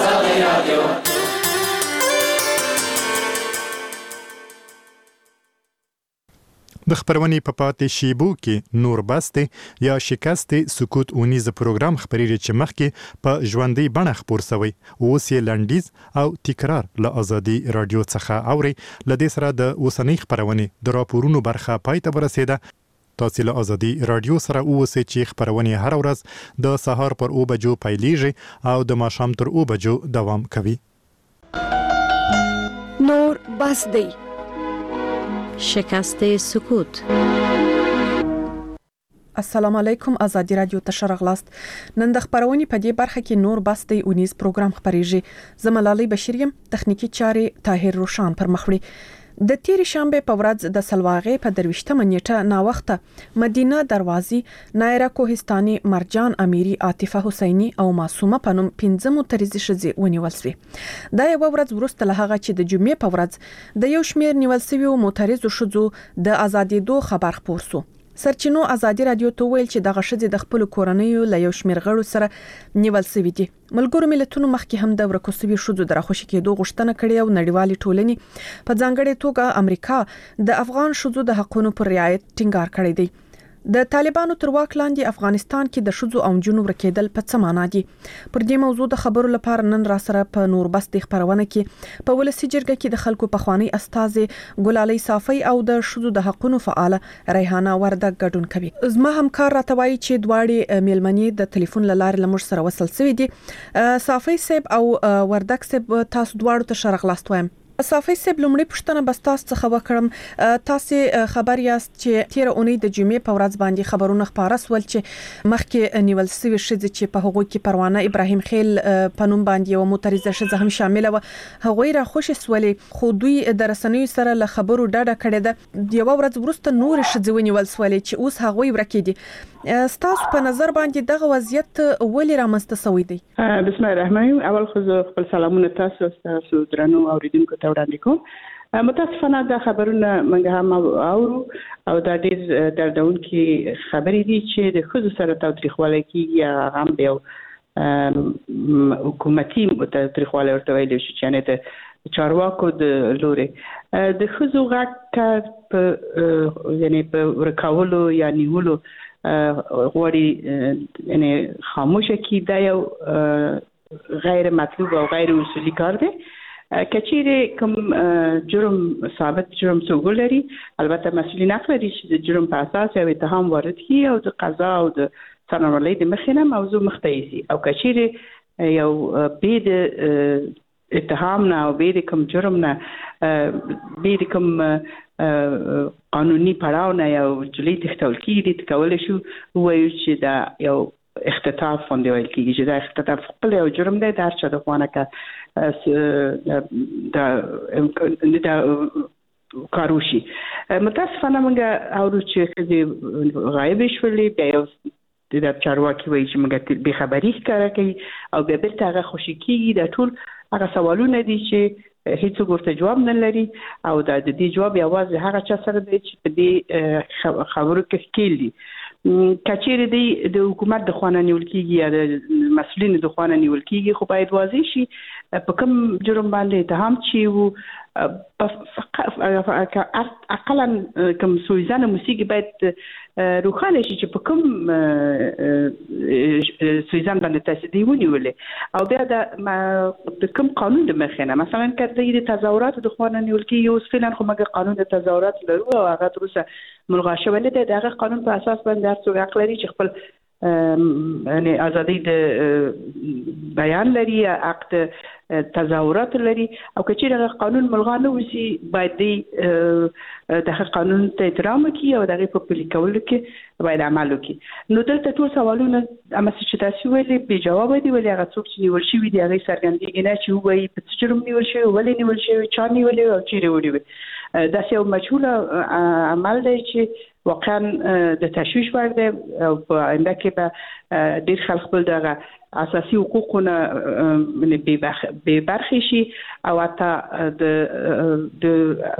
د خبرونې په پاتې شیبو کې نور بسته یا شکست سکوت اونیز پروګرام خبرېږي چې مخکې په ژوندۍ بڼه خپور شوی اوس یې لنډیز او تکرار له ازادي رادیو څخه اوري. له دې سره د اوسنۍ خبرونې د راپورونو برخه پای ته ورسېده. تاسو له ازادي رادیو سره اوسئ چې خبرونه هر ورځ د سهار پر او بجو پیلېږي او د ماښام تر او بجو دوام کوي. نور بس دی شکست سکوت. السلام علیکم، ازادي رادیو ته شرغلاست. نن د خبرونې په دې برخه کې نور بس دی اونیز پروګرام خبرېږي. زه ملالۍ بشیر یم، تخنیکی چارې طاهر روشان پر مخ وړي. د تیرې شنبه په ورځ د سلواغې په درویشتمه نیټه ناوخته مدینه دروازي، نایره کوهستاني، مرجان امیری، عاطفه حسینی او معصومه په نوم پنځه مترزي ښځې ونیول شوې. دا یو ورځ وروسته له هغه چې د جمعې په ورځ د یو شمېر نیول شویو مترزو ښځو د ازادېدو خبر خپور شو. سرچینو ازادي رادیو ته ویل چې دغه ښځې د خپل کورنیو له یو شمېر غړو سره نیول شوي دي. ملګرو ملتونو مخکې هم د ورکو شویو ښځو د راخوشي کېدو غوښتنه کړې او نړیوالې ټولنې په ځانګړې توګه امریکا د افغان ښځو د حقونو پر رعایت ټینګار کړی دی. د طالبانو تر واک لاندې افغانستان کې د ښځو او نجونو ورکېدل په څه معنا دي؟ پر دې موضوع د خبرو لپاره نن را سره په نور بس د خبرونه کې په ولسی جرګه کې د خلکو پخوانی استاذ ګلالۍ صافی او د ښځو د حقونو فعال ریحانه وردګ ګډون کوي. زما همکار راته وایي چې دواړې میلمنې د ټلیفون له لارې لمر سره وصل شوي دي. صافی صاحب او وردګ صاحب تاسو دواړو ته شرغلاست وایم. صافی صاحب، لومړی پوښتنه بس تاسو څخه وکړم. تاسو خبر یاست چې تیر اونۍ د جمعې په ورځ باندې خبرونه خپاره سول چې مخکې نیول شوی ښځې چې په هغوی کې پروانه ابراهیم خیل په نوم باندې یو مترزه ښځه هم شامله و، هغوی را خوشي سولې، خو دوی د رسنیو سره له خبرو ډډه کړې ده. یو ورځ وروسته نور ښځې ونیول سولې چې اوس هغوی ورکې دي. ستاسو په نظر باندې دغه وضعیت ولې رامنځته شوی دی؟ بسم الله الرحمن الرحیم. اول خو خپل سلامونه تاسو تاسو درنو اوریدونکو ته وړاندې کوم. متاسفانه دا خبرونه موږ هم اورو او دا ډېر دردونکي خبرې دي چې د ښځو سره تاوتریخوالی کېږي. هغه هم د یو حکومتي تاوتریخوالی ورته ویلی شو چې یعنې د چارواکو د لورې د ښځو غږ په یعنې په ورکولو یا نیولو غواړي یعنی خاموشه کی دا یو غیر مطلوب او غیر اصولی کار دی. کچیرې کوم جرم ثابت جرم څوک لري، البته مسئولین حق لري چې د جرم په اساس یو اتهام وارد کړي او د قضا او د څارنوالۍ د مخې نه موضوع مخته یوسي. او کچیرې یو بې د اتهام نه او بې د کوم جرم نه بې د کوم قانوني پړاو نه یو جلۍ تښتول کېږي، کولی شو ووایو چې دا یو اختطاف باندې ویل کېږي چې دا اختطاف خپل یو جرم دی، د هر چا د خوا نه که دا کار وشي. متاسفانه موږ اورو چې ښځې غایبې شولې، بیا یو د چارواکي وایي چې موږ به خبري ښکاره کوي او بیا بیرته هغه خوشي کېږي. دا ټول هغه سوالونه دي چې هیڅوک ورته جواب نه لري او دا د دې جواب یوازې هغه چا سره دی چې په دې خبرو کې ښکیل دي. کچېرې دی د حکومت د خوا نه نیول کېږي یا د مسؤلینو د خوا نه نیول کېږي، خو باید واضح شي په کوم جرم باندې اتهام چې وو اقلا کوم سویزانه موسیقي باید روښانه شي چې په کوم سویزان باندې تاسو دی ونیولې او بیا د کوم قانون د مخې نه مثلا کله د تظاهرات د خوا نه نیول کېږي. اوس فعلا خو موږ قانون د تظاهرات لرو او هغه تر اوسه ملغا شوی نه دی. د هغه قانون په اساس باندې هر څوک حق لري چې خپل یعنی ازادي د بیان لري، حق د تظاهرات لري او که چیرې قانون ملغا نه وسی باید دی د قانون ته احترام وکړي او دغه په پلي کولو کې باید عمل وکړي. نو دلته ټول سوالونه اما چې تاسو ویلې بې جواب دي، ولې هغه څوک چې نیول شوی دی هغه څرګندېږي نه چې وایي په څه جرم نیول شوی، ولې نیول شوی، چا نیولې او چیرې وړي. دا یو مجهول عمل دی چې واقعا د تشویش وړ دی او په آینده کې به ډېر خلک خپل دغه اساسي حقوقونه بې برخې شي او حتی د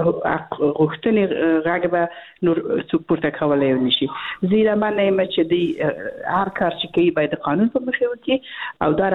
غوښتنې غږ به نور څوک پورته کولی نشي. زیرا من یم چې دی هر کار چې کوي باید د قانون په مخې وکړي او دا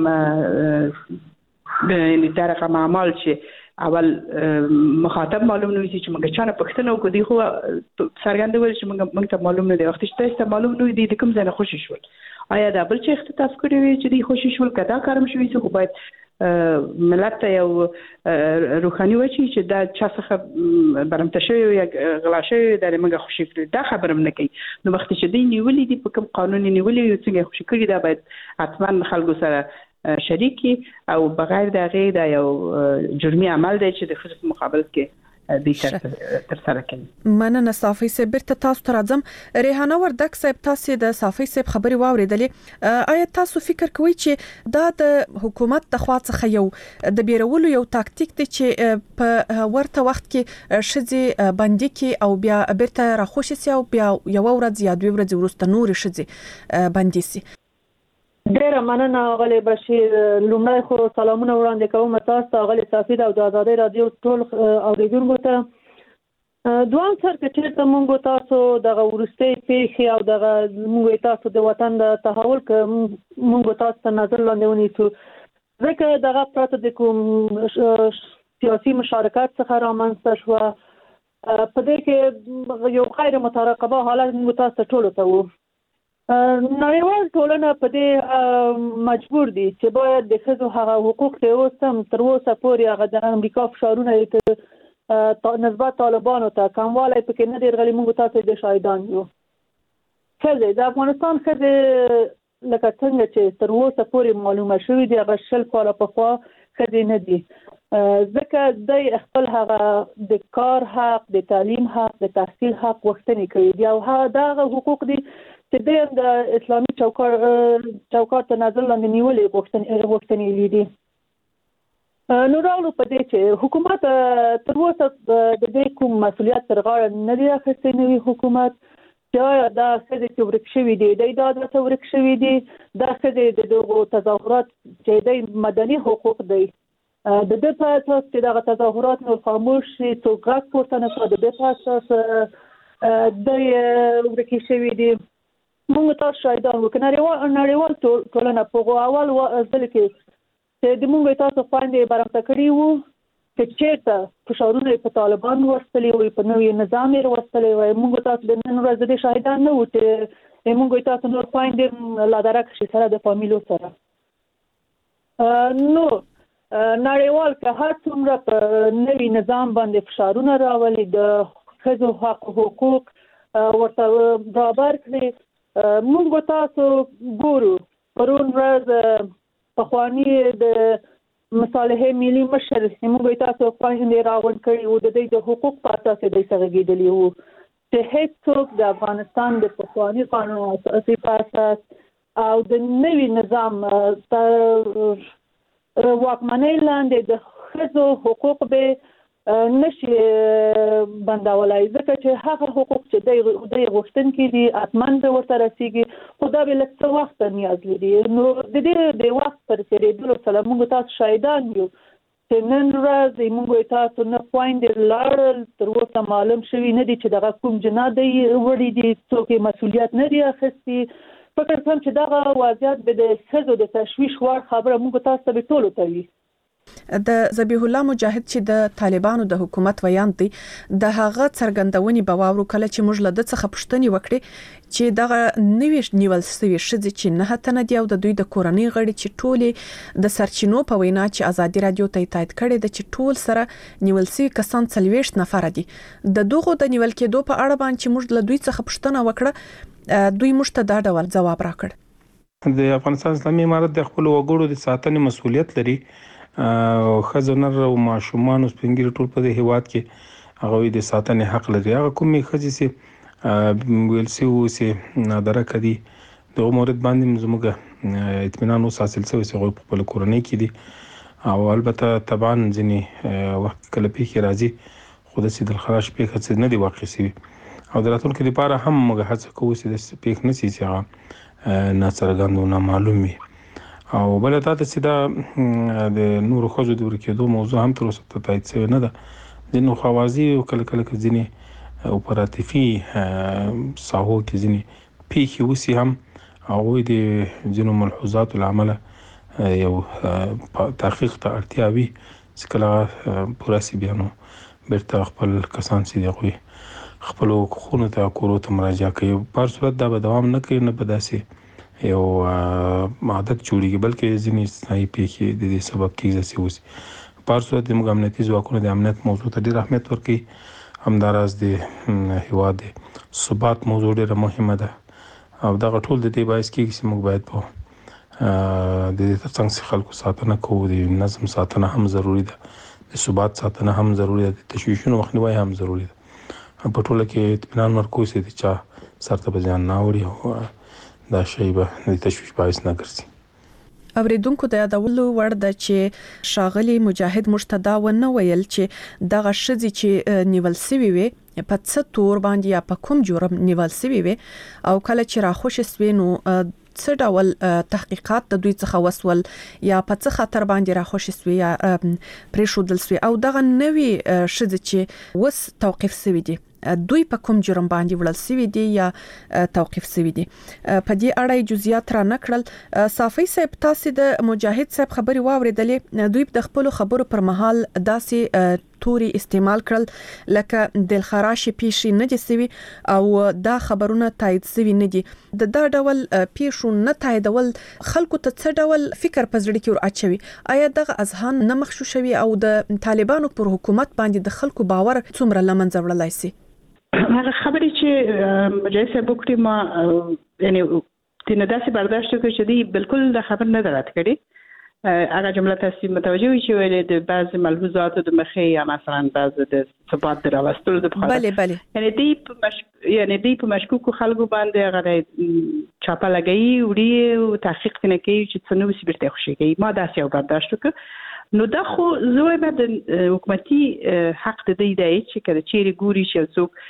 رقم یعنې دا رقم اعمال چې اول مخاطب معلوم نه وي چې موږ چانه پښتنه وکړو دی خو څرګندول چې موږ موږ ته معلوم نه دی. وخت چې تاسو ته معلوم نه وي دی د کوم ځای نه خوشي شول، آیا دا بل چې اختطاف کړی وي چې دی خوشي شول کدا کارم شوی چې خو باید ملت ته یو روحاني وچی چې دا چا څخه برمته شوی یا غلا شوی د موږ خوشي کړی دا خبرم نه کوي. نو وخت چې دی نیولې دی په کوم قانون نیولې یو څنګه خوشي کړی دا باید حتما خلکو سره شریکی او بغیر د هغې دا یو جرمي عمل دی چې د ښځو په مقابل کې دوی ترسره کوي. مننه صافي صاحب. بیرته تاسو ته راځم. ریحانه وردګ صاحب، تاسو د صافي صاحب خبرې واورېدلې. آیا تاسو فکر کوئ چې دا د حکومت د خوا څخه یو د بیرولو یو تاکتیک دی چې په ورته وخت کې ښځې بندي کړي او بیا بیرته راخوشي سي او بیا یوه ورځ یا دوې ورځې وروسته نورې ښځې بندي سي؟ ډیره مننه غلي بشیر. لومړی خو سلامونه وړاندې کوم تاسو ته غلي صافي او د آزادۍ رادیو ټول اوریدونکو ته. دوام سر کې چې موږ تاسو د ورستي پیښې او د موږ تاسو د وطن د تحول ک موږ تاسو ته نظر لاندې ونیسو ځکه دغه پرته د کوم سیاسي مشارکت څخه رامنځته شو په دې کې یو غیر مترقبه حالت موږ تاسو ټول ته وو. نړیوال ټولنه په دې مجبور دي چې باید د ښځو هغه حقوق چې اوس هم تر اوسه پورې هغه د امریکا فشارونه چې نسبت طالبانو ته کموالی پکې نه دی راغلی. موږ تاسو د شاهدان یو. ښځې د افغانستان ښځې لکه څنګه چې تر اوسه پورې معلومه شوي دي هغه شل کاله پخوا ښځې نه دي، ځکه دوی خپل هغه د کار حق، د تعلیم حق، د تحصیل حق غوښتنې کوي دي او دغه حقوق دي چې دوی د اسلامي چوکاټ چوکاټ ته نظر لاندې نیولې غوښتنې لیدي. نو راغلو په دې چې حکومت تر اوسه د دې کوم مسؤلیت تر غاړه نه دی اخیستی. نوي حکومت چې آیا دا ښځې چې ورک شوي دي دی دا داسې ورک شوي دي، دا ښځې د دغو تظاهرات چې دی مدني حقوق دی د دې په اساس چې دغه تظاهرات نور خاموش شي، څوک غږ پورته نه کړي، د دې په اساس دوی ورکې شوي دي. موږ تاسو شاهدان وو که نړیوال ټولنه په اول ځل کې چې د موږ تاسو خویندې برمته کړي وو چې چېرته فشارونه په طالبان وستلي وي، په نوي نظام یې وستلی وی. موږ تاسو د نن ورځ د شاهدان نه وو چې موږ تاسو نور خویندې لادرک شي سره د فامیلو سره. نو نړیوال که هر څومره په نوي نظام باندې فشارونه راولي، د ښځو حق حقوق ورته برابر کړي، موږ تاسو ګورو پرون ورځ پخواني د مصالحې ملي مشر موږ تاسو خویندې راغونډ کړي وو، د دوی د حقوق په اساس یې دوی سره غږېدلي وو چې هېڅوک د افغانستان د پخواني قانون اساسي په اساس او د نوي نظام واکمنۍ لاندې د ښځو حقوق به نشي بندولای، ځکه چې هغه حقوق چې دوی غوښتونکي دي حتما به ورته رسیږي، خو دا به لږ څه وخت نیاز لري. نو د دې د وخت پر تېرېدلو سره موږ تاسو شاهدان یو چې نن ورځ موږ تاسو نه خویندې لاړل، تر اوسه معلوم شوي نه دي چې دغه کوم جنایت دی وړي دي، څوک مسؤلیت نه دی اخیستی. فکر کوم چې دغه وضعیت به د ښځو د تشویش وړ خبره موږ تاسو ته ټولو ته وي. د ذبیح الله مجاهد چې د طالبانو د حکومت ویاند دی د هغه څرګندونې به واورو کله چې موږ له د څخه پوښتنې وکړي چې دغه نوې نیول شوي ښځې چې نه تنه دي او د دوی د کورنۍ غړي چې ټولې د سرچینو په وینا چې ازادي رادیو ته تایید کړي د چې ټول سره نیول شوي کسان څلوېښت نفر دي. د دغو د نیول کېدو په اړه باندې چې موږ له دوی څخه پوښتنه وکړه دوی موږ ته دا ډول ځواب راکړ. د افغانستان اسلامي امارت د خپل وګړو د ساتنې مسؤلیت لري او ښځو نر او ماشومان او سپینګیري ټول په دې هیواد کې هغه د ساتنې حق لري. هغه کومې ښځې چې ویل شوي وو چې نادرکه دي دغه مورد باندې زموږ اطمینان اوس حاصل شوی چې هغوی په خپله کورنۍ کې دي او البته طبعا ځینې وخت کله پیښې راځي خو داسې دلخراش پیښه څه نه دي واقع شوي او د راتلونکي لپاره هم موږ هڅه کوو چې داسې پیښ نه شي چې هغه ناڅرګند او نامعلوم وي. او بل دا چې دا د نورو ښځو د ورکېدو موضوع هم تر اوسه تایید شوی نه ده. ځینې خوازي او کله کله ځینې اپراتیفي ساحو کې ځینې پیښې وشي هم هغوی د ځینو ملحوظاتو له امله یو تحقیق ته اړتیا وي چې کله پوره شي بیا نو بیرته خپل کسان چې دي هغوی خپلو حقوقو ته کورو ته مراجعه کوي. په هر صورت دا به دوام نه کوي، نه به داسې یو عادت جوړیږي بلکې ځینې استثنایي پیښې د دې سبب کېږي چې اوسي. په هر صورت زموږ امنیتي ځواکونه د امنیت موضوع ته ډېر اهمیت ورکوي. همداراز د هیواد د ثبات موضوع ډېره مهمه ده او دغه ټول د دې باعث کېږي چې موږ باید په د دې ترڅنګ چې خلکو ساتنه کوو، د نظم ساتنه هم ضروري ده، د ثبات ساتنه هم ضروري ده، د تشویشونو مخنیوی هم ضروري ده. په ټوله کې اطمینان ورکوو چې د چا سر ته به زیان نه اوړي او دا شی به د تشویش باعث نه ګرځي. اوریدونکو د یادولو وړ ده چې ښاغلي مجاهد مجتدا ونه ویل چې دغه ښځې چې نیول شوي وي په څه تور باندې یا په کوم جرم نیول شوي وي او کله چې راخوشې سوې نو څه ډول تحقیقات د دوی څخه وسول یا په څه خطر باندې راخوشې سوې یا پرېښودل سوې او دغه نوې ښځې چې اوس توقیف شوي دي دوی په کوم جرم باندې وړل شوي دي یا توقیف شوي دي. په دې اړه جزئیات را نکړل. صافی صاحب تاسو د مجاهد صاحب خبري واوریدلې، دوی د خپل خبرو پر مهال داسې توري استعمال کړل لکه دلخراش پیښې نه دي شوي او دا خبرونه تایید شوي نه دي. د دا ډول پیښو نه تاییدول خلکو ته څه ډول فکر په زړه کې ور اچوي؟ آیا دغه اذهان نه مخشوشوي او د طالبانو پر حکومت باندې د خلکو باور څومره لمنځه وړلای شي؟ هغه خبرې چې مجاهد صاحب وکړي ما یعنی تنه داسې برداشت وکړ چې دی بالکل د خبر نه درات کړي. هغه جمله تاسو متوجه وي چې ویل د بعض ملحوظاتو د مخې یا مثلا بعض د ثبات دراوستلو د بخاره بله بله یعنی دی په مش... یعنی دی په مشکوکو خلکو باندې هغه چاپه لګي وړي او تحقیق نه کوي چې څنګه وسی برته خوشي کوي. ما داسې یو برداشت وکړ. نو دا خو زوی به د حکومتي حق د دی دی چې کله چیرې ګوري چې څوک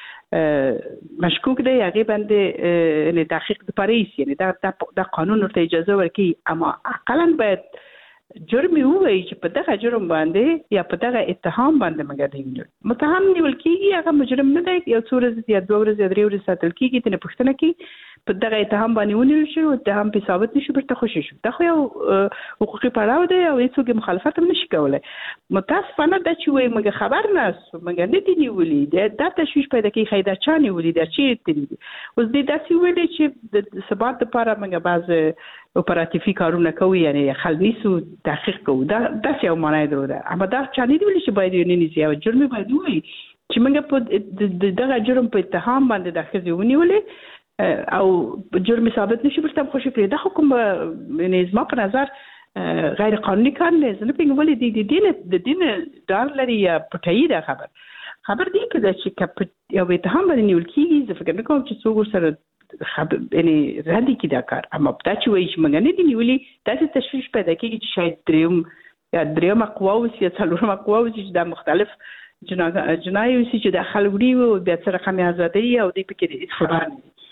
مشکوک دی هغه باندې نه تحقیق د پاریس یعنی دا د قانون ورته اجازه ورکړي، اما اقلا باید جرم وي چې په دغه جرم باندې یا په دغه اتهام باندې مګر دی متهم نیول کیږي، هغه مجرم نه دی، یو څو ورځې یا دوه ورځې یا درې ورځې ساتل کیږي ته پوښتنه کوي په دغه اتهام باندې ونیول شي او اتهام په ثابت نشي برته خوشي شو. دا خو یو حقوقي پړاو دی او هیڅوک مخالفت هم نشي کولای. متاسفانه دا چې وایي موږ خبر نه اسو موږ نه دی نیولې دا تشویش پیدا کوي خیدا چا نیولې دا چې تری اوس دې داسې ویل چې د ثبات لپاره موږ بعض اپراتیفي کارونه کوي یعنی خلنیسو تحقیق کوو دا داسې یو معنی درو ده، اما دا چا نه نیولې چې باید یې نه نیسي او جرم باید وي چې موږ په دغه جرم په اتهام باندې داخلي ونیولې او جرم ثابت نشي برته خوشي کړی. دا حکم یعنی زما په نظر غیر قانوني کار نه زه نه پیږم ولې د دې د دې دار لري یا پټایي دا خبر خبر دی کله چې کپ یو اتهام باندې نیول کیږي زه فکر کوم چې څوک سره خبر یعنی ردی کی دا کار، اما دا چې وایي چې موږ نه دی نیولې داسې تشویش پیدا کیږي چې شاید دریم یا دریم قواو یا څلورم قواو چې دا مختلف جنایي وسی چې د خلګړي او بیا سره خمه ازادي او د پکې خبر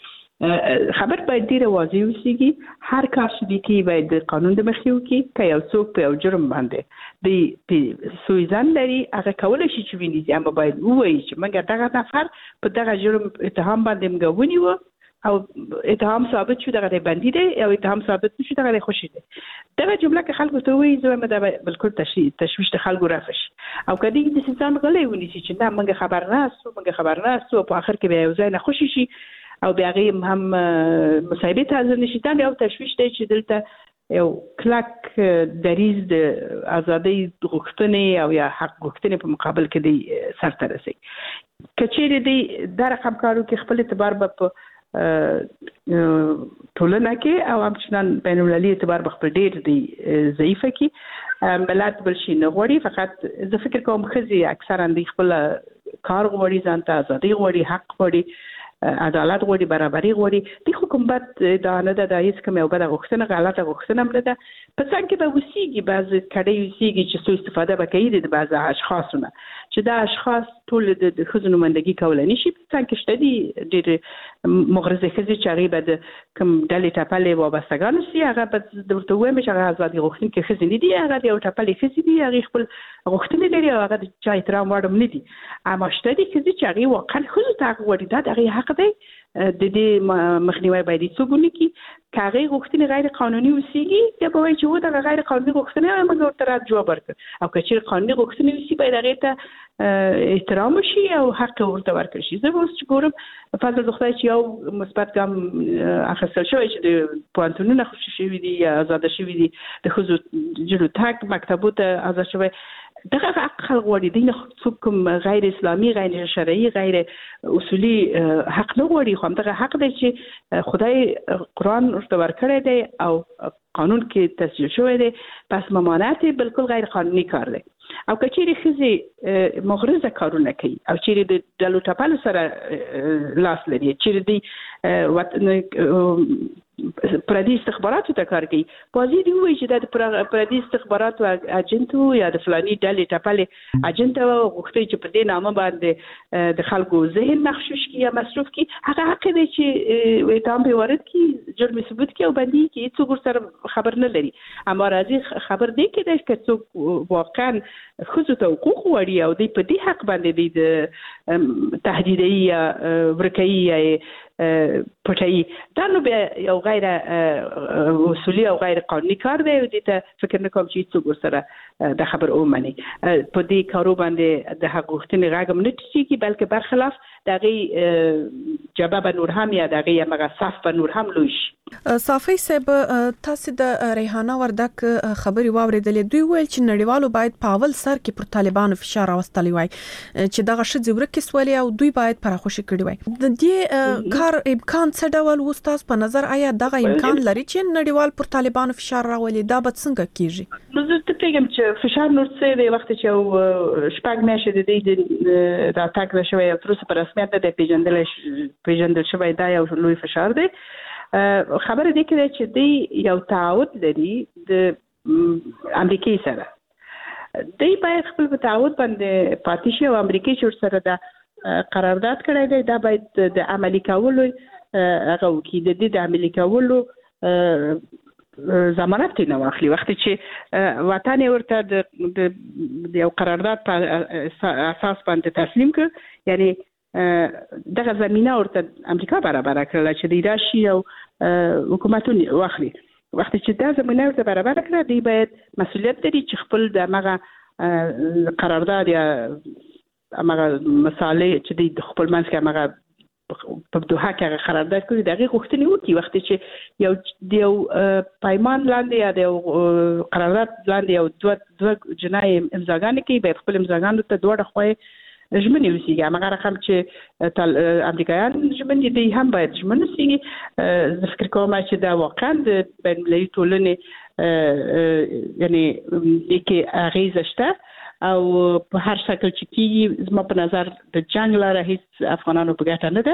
خبر باید ډیر واضح وسیږي. هر کار چې دی کې باید د قانون د مخې وکړي. که یو څوک په یو جرم باندې د سویزن لري هغه کولی شي چې ویني، اما باید ووایي چې موږ دغه نفر په دغه جرم اتهام باندې موږ ونیوه او اتهام ثابت شو دغه دی بندي دی او اتهام ثابت نشو دغه دی خوشي دی. دغه جمله که خلکو ته وایي زه به دا بالکل تشویش د خلکو رافه شي. او که دې د ځان غلی ونیسي چې نه موږ خبر نه استو موږ خبر نه استو په آخر کې به یو ځای نه خوشي شي او بیا هغې هم مصاحبې ته حاضر نشي. دا یو تشویش دی چې دلته یو کلک دریځ د ازادۍ غوښتنې او یا حق غوښتنې په مقابل کې دی سرته رسوي. که چیرې دی دا رقم کارو کې خپل اعتبار به په ټولنه کې او همچنان بین المللي اعتبار به خپل ډېر دی ضعیفه کې ملت بل شي نه غواړي. فقط زه فکر کوم ښځې اکثرا دی خپل کار غواړي، ځان ته ازادۍ غواړي، حق غواړي، عدالت غواړي، برابري غواړي. د حکومت دا نه ده، دا هیڅ کومه یو بده غوښتنه غلطه غوښتنه هم نه ده. په څنګ کې به اوسېږي بعضې کډۍ اوسېږي چې څو استفاده به کوي د بعضې اشخاصو نه چې دا اشخاص ټول د ښځو نمایندګي کولی نه شي. په څنګ کې شته دي ډېرې مغرضې ښځې چې هغې به د کوم ډلې ټپلې وابستګانو سي. هغه به درته ووایم چې هغه ازادي غوښتونکې ښځې نه دي، هغه د یو ټپلې ښځې دي، هغې خپل غوښتنې لري او هغه د چا احترام وړ هم نه دي. اما شته دي ښځې چې هغې واقعا ښځو ته حق غواړي، دا د هغې حق دی، د دې مخنیوی باید هیڅوک ونه کړي. که هغې غوښتنې غیر قانوني اوسېږي بیا به وایي چې و دغه غیر قانوني غوښتنې موږ ورته رد جواب ورکړو. او که چېرې قانوني غوښتنې اوسي باید هغې ته احترام وشي او حق ورته ورکړل شي. زه به اوس چې ګورم فضل د خدای چې یو مثبت ګام اخیستل شوی چې د پوهنتونونه خوشي شوي دي یا ازاده شوي دي، د ښځو جلو تګ مکتبو ته ازاد شوی، دغه حق خلک غواړي. دوی نه څوک کوم غیر اسلامي، غیر شرعي، غیر اصولي حق نه غواړي، خو همدغه حق دی چې خدای قرآن ورته ورکړی دی او قانون کې تسجیل شوی دی. پس ممانعت بالکل غیر قانوني کار دی. او که چیرې ښځې مغرضه کارونه کوي او چیرې د ډلو ټپلو سره لاس لري، چیرې دوی پردي استخباراتو ته کار کوي، واضح دي ووایي چې دا د پردي استخباراتو اجنټ و یا د فلاني ډلې ټپلې اجنټ و، غوښتي چې په دې نامه باندې د خلکو ذهن مغشوش کړي یا مصروف کړي. هغه حق دی چې اتهام پرې وارد کړي، جرم ثبوت کړي او بندي کړي، هېڅوک ورسره خبر نه لري. اما راځي خبر دی کېدای چې که څوک واقعا ښځو ته حقوق غواړي او دوی په دې حق باندې دوی د تهدیدوي یا ورکوي یا پټوي، دا نو بیا یو غیر اصولي او غیر قانوني کار دی او دې ته فکر نه کوم چې هېڅوک ورسره دا خبر ومني. په دې کارو باندې د حق غوښتنې غږ هم نه ټیټېږي، بلکې برخلاف د هغې جبه به نور هم یا د هغې همغه صف به نور هم لوی شي. صافی صاحب، تاسو د ریحانه وردک خبرې واورېدلې. دوی ویل چې نړیوالو باید په اول سر کې پر طالبانو فشار راوستلی وای چې دغه ښځې ورکې سولې او دوی باید پراخوشي کړي وای. د دې کار امکان څه ډول و ستاسو په نظر؟ آیا دغه امکان لري چې نړیوال پر طالبانو فشار راولي؟ دا به څنګه کیږي؟ زه ته پیغام چې فشار نور څه دی، وخت چې یو شپږ میاشتې د دې راتګ شوی او تر اوسه په رسمیت نه دی پیژندل شوی، دا یو لوی فشار دی. خبره دې کې چې دی یو تعهد لري د امریکای سره، دی باید خپل په تعهد باندې پاتې شي او امریکای چې ورسره د قرارداد کړی دی دا باید د عملي کولو هغه وکړي. د دې د عملي کولو ضمانت یې نه واخلي. وخت چې وطن یې ورته د یو قرارداد په اساس باندې تسلیم کړ، یعنی دغه زمینه ورته امریکا برابره کړله چې دی راشي او حکومتونه واخلي. وخت چې دا زمینه ورته برابره کړه، دی باید مسؤلیت لري چې خپل د هغه قرارداد یا هغه مسالې چې دی خپل منځ کې هغه په دوحه کې هغه قرارداد کړي دغه غوښتنې وکړي. وخت چې یو د یو پایمان لاندې یا د یو قرارداد لاندې یو دوه دوه جنایي امضاګانې کوي، باید خپل امضاګانو ته دواړه خواوې ژمنې اوسېږي. هماغه رقم چې امریکایان ژمنې دي هم باید ژمنې اوسېږي. زه فکر کوم چې دا واقعا د بین المللي ټولنې یعنې دې کې اغېزه شته او په هر شکل چې کېږي زما په نظر د جنګ لاره هیڅ افغانانو په ګټه نه ده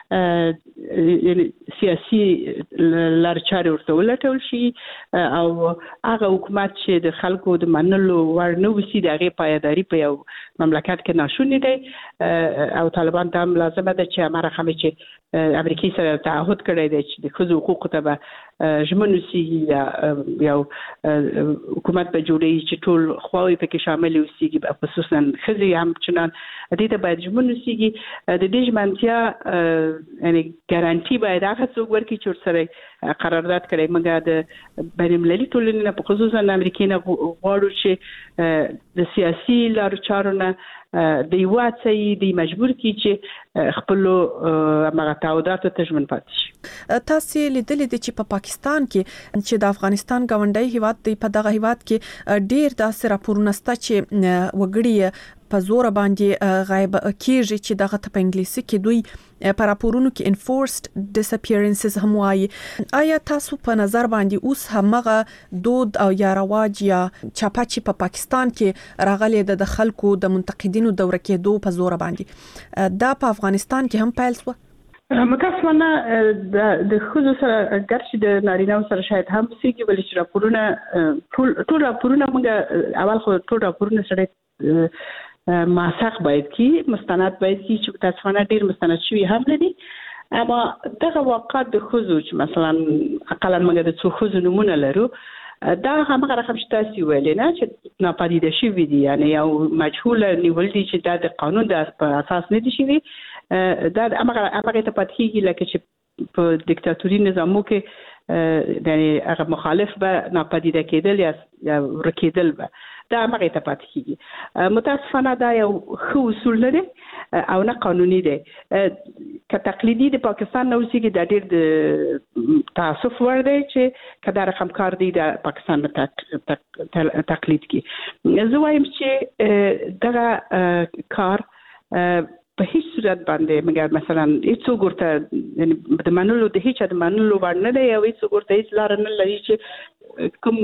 سیاسي لار چارې ورته ولټول شي او هغه حکومت چې د خلکو د منلو وړ نه وسی د هغې پایداري په یو مملکت کې ناشونې دی او طالبان ته هم لازمه ده چې همه رقمې چې امریکای سره تعهد کړی دی چې د ښځو حقوقو ته به ژمن اوسېږي یا یو حکومت به جوړوي چې ټول خواوې پکې شامل اوسېږي خصوصا ښځې هم چنان دې ته باید ژمن اوسېږي د دې ژمنتیا یعنې ګارانټي باید هغه څوک ورکړي چې ورسره قرارداد کړی. موږ د بین المللي ټولنې نه په خصوصا د امریکې نه غواړو چې د سیاسي لارو چارو نه د یو څه دی مجبور کی چې خپل هغه تعهداتو ته ژمن پاتې شي. تاسو لیدلې دي چې په پاکستان کې چې د افغانستان غونډۍ هیواد دی په دغه هیواد کې ډیر داسې راپورونه سته چې وګړي په زور باندې غایب کیږي چې دغه په انګلیسي کې دوی په راپورونو کې enforced disappearances هم وایي. آیا تاسو په نظر باندې اوس همغه دود او یا رواج یا چاپه چې په پاکستان کې راغلي د خلکو د منتقدینو دوره کېدو په زور باندې دا په افغانستان کې هم پیل شو؟ متاسفانه د خود سره ګرځي د نارینه سره شاید هم سیږي ولې چې راپورونه ټول ټول راپورونه موږ اول خو ټول راپورونه سره موثق باید کی مستند باید کی چې متاسفانه ډیر مستند شوی هم لري اما دغه واقعات د خزو چې مثلا اقلا موږ د څو خزو نمونه لرو دا هغه رقم چې تاسو ویلې نه چې ناپدیده شوی دي یعنی یو مجهول نیول دي چې د قانون د اساس نه دي شوی دا هغه هغه ته پاتېږي لکه چې په دیکتاتوري نظامو کې یعنی هغه مخالف به ناپدیده کېدل یا ورکېدل به دا هغه ته پاتېږي. متاسفانه دا یو خو اصول نه دی او نه قانوني دی. که تقلیدي د پاکستان نه اوسېږي دا ډېر د تاسف وړ دی چې که دا رقم کار دی د پاکستان نه تقلید کی. زه وایم چې دغه کار په هیڅ صورت باندې مګر مثلا هیڅ ورته د منلو د هیڅ د منلو وړ نه دی او هیڅ ورته هیڅ لار نه لري چې کوم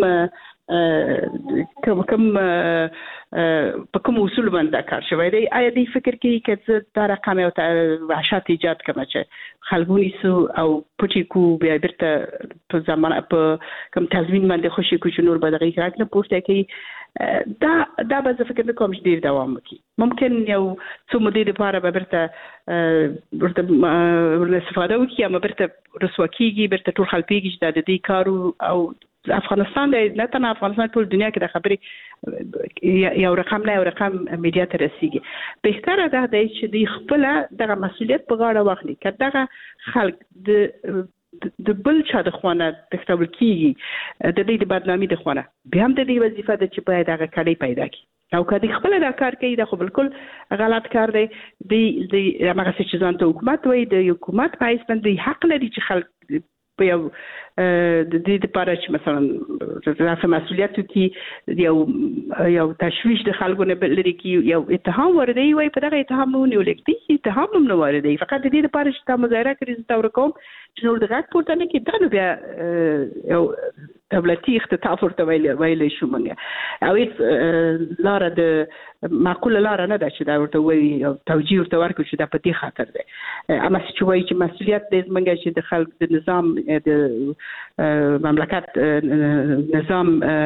کوم کوم په کوم اصول باندې کار شوی دی. آیا دی فکر کوي چې دا رقم او وحشت ایجاد کړي چې خلګونی سو او پټی کو بیا بیرته په زمانه په کوم تضمین باندې خوشي کو چې نور به دغه کار نه پوښتنه کوي دا دا به څه فکر کوم چې ډیر دوام وکړي. ممکن یو څو مودې لپاره به بیرته ورته استفاده وکړي اما بیرته رسوا کیږي بیرته ټول خلک پیږي چې د دې کارو او افغانستان د نه تنه افغانستان ټول دنیا کې د خبرې یو رقم نه یو رقم میډیا ته رسیږي. بهتره ده چې د خپل دغه مسولیت په غاړه واخلي که دغه خلک د د بل چا د خوانه تختول کیږي د دې د بدنامي د خوانه به هم د دې وظیفه ده چې باید هغه کړي پیدا کړي او کله خپل دا کار کوي دا خو بالکل غلط کار دی. د د هغه څه چې ځان ته حکومت وایي د حکومت پایس باندې حق لري چې خلک په یو د دې لپاره چې مثلا رافه مسولیت کی یو یو تشویش د خلکو نه لري کی یو اتهام ورده وي په دغه اتهام نه ولګ دي اتهام نه ورده فقط د دې لپاره چې تا مظاهره کړی زه تور کوم چې نور دغه پورته نه کی دا نو بیا یو دولتي اختطاف ورته ویل ویل شو منګه او هیڅ لار د معقوله لار نه ده چې دا ورته وایي او توجیه ورته ورکړي چې دا په دې خاطر ده اما چې وایي چې مسولیت دې منګه چې د خلک د نظام د مملکت نظام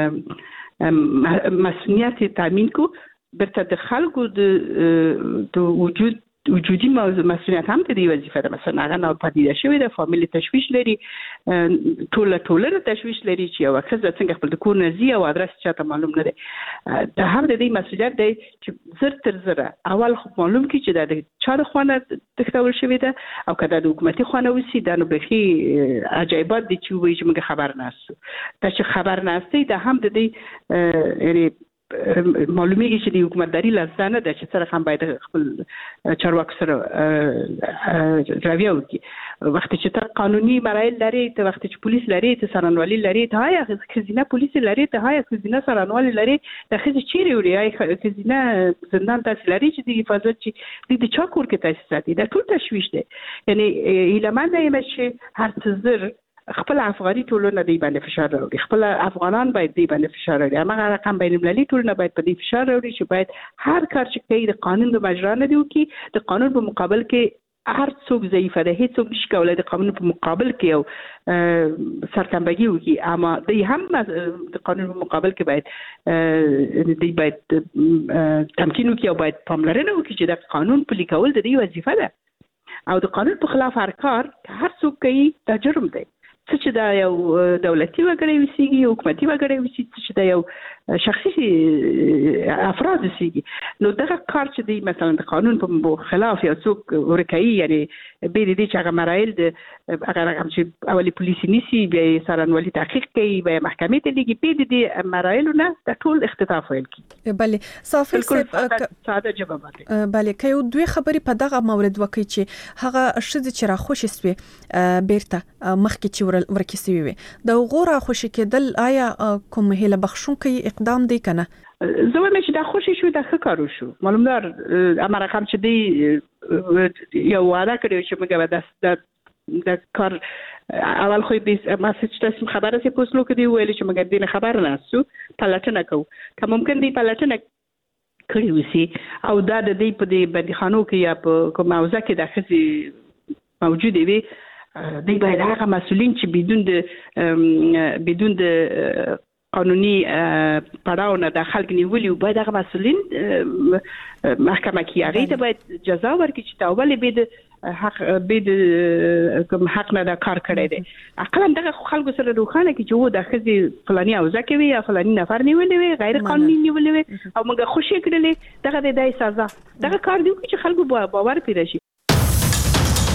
مسئولیت تامین کو برته د خلکو د وجود وجودي مسئولیت هم د دې وظیفه ده. مثلا هغه نه پدیده شوی د فامیلی تشویش لري ټول ټول تشویش لري چې یو ښځه څنګه خپل د کور نه زی او ادرس چاته معلوم نه دی دا هم د دې مسئولیت دی چې زر تر زره اول خو معلوم کی چې د چا د خوانه تختول شوی ده او کله د حکومتي خوانه وسی دا نو بخي عجایبات دي چې وایي چې موږ خبر نه اسو دا چې خبر نه استي دا هم د دې یعنی معلومیږي چې د حکومتداري لاسانه د چې سره هم باید خپل چارواکو سره راویه وکړي. وخت چې تر قانوني مراحل لري ته وخت چې پولیس لري ته سرانوالي لري ته هاي خزینه پولیس لري ته هاي خزینه سرانوالي لري ته خزې چیرې وړي هاي خزینه زندان تاسو لري چې د حفاظت چې د چا کور کې تاسیسات دي دا ټول تشویش دی. یعنی ایلمان دی چې هر څه زر خپل افغاني ټولنه دی باندې فشار راوړي خپل افغانان باید دی باندې فشار راوړي هغه رقم بین المللي ټولنه باید په دې فشار راوړي چې باید هر کار چې کوي د قانون د مجرا نه دی وکي د قانون په مقابل کې هر څوک ضعیف دی، هیڅوک نشي کولای د قانون په مقابل کې یو سرتنبګي وکړي، اما دوی هم د قانون په مقابل کې باید دوی باید تمکین وکړي او باید پاملرنه وکړي چې د قانون پلي کول د دوی وظیفه ده او د قانون په خلاف هر کار هر څوک کوي دا جرم دی. څه چې دا یو دولتي وګړی وسیږي، حکومتي وګړی وسیږي، چې دا یو شخصي افراد وسیږي، نو دغه کار چې دی مثلا د قانون په خلاف یو څوک ورکوي، یعنی بې د دې چې هغه مرایل د هغه رقم چې اولی پولیس نیسي، بیا یې څارنوالي تحقیق کوي، بیا یې محکمې ته لیږي، بې د دې مرایلو نه د ټول اختطاف ویل کېږي. بلې صافي صاحب ساده جواب باندې بلې که یو دوی خبرې په دغه مورد وکړي چې هغه ښځې چې راخوشې سوې بیرته مخکې چې ورکې سوي وي د هغو راخوشي کېدل آیا کوم هیله بخښونکی اقدام دی که نه؟ زه وایم چې دا خوشي شو، دا ښه کار وشو. معلومدار اما رقم چې دی یو وعده کړی چې موږ به د کار اول خو دې ما چې تاسو خبره سي پوسلو کې دی ویل چې موږ دې خبر نه سو پلاتنه کو که ممکن دی پلاتنه کړی وسی او دا د دې په دې بندیخانو کې یا په کوم موضوع کې د خزي موجود وي، دی باید هغه مسئولین چې بدون د بدون د قانوني پړاو نه د خلک نیولي باید هغه مسئولین محکمه کې هغې ته باید جزا ورکړي چې تا ولې بې د حق بې د کوم حق نه دا کار کړی دی. اقلا دغه خلکو سره روښانه کړي چې و د ښځې فلاني اوضاع کې وي یا فلاني نفر نیولی وي، غیر قانوني نیولی وي او موږ خوشي کړلې، دغه د دی سزا. دغه کار دی چې خلکو باور پیدا شي.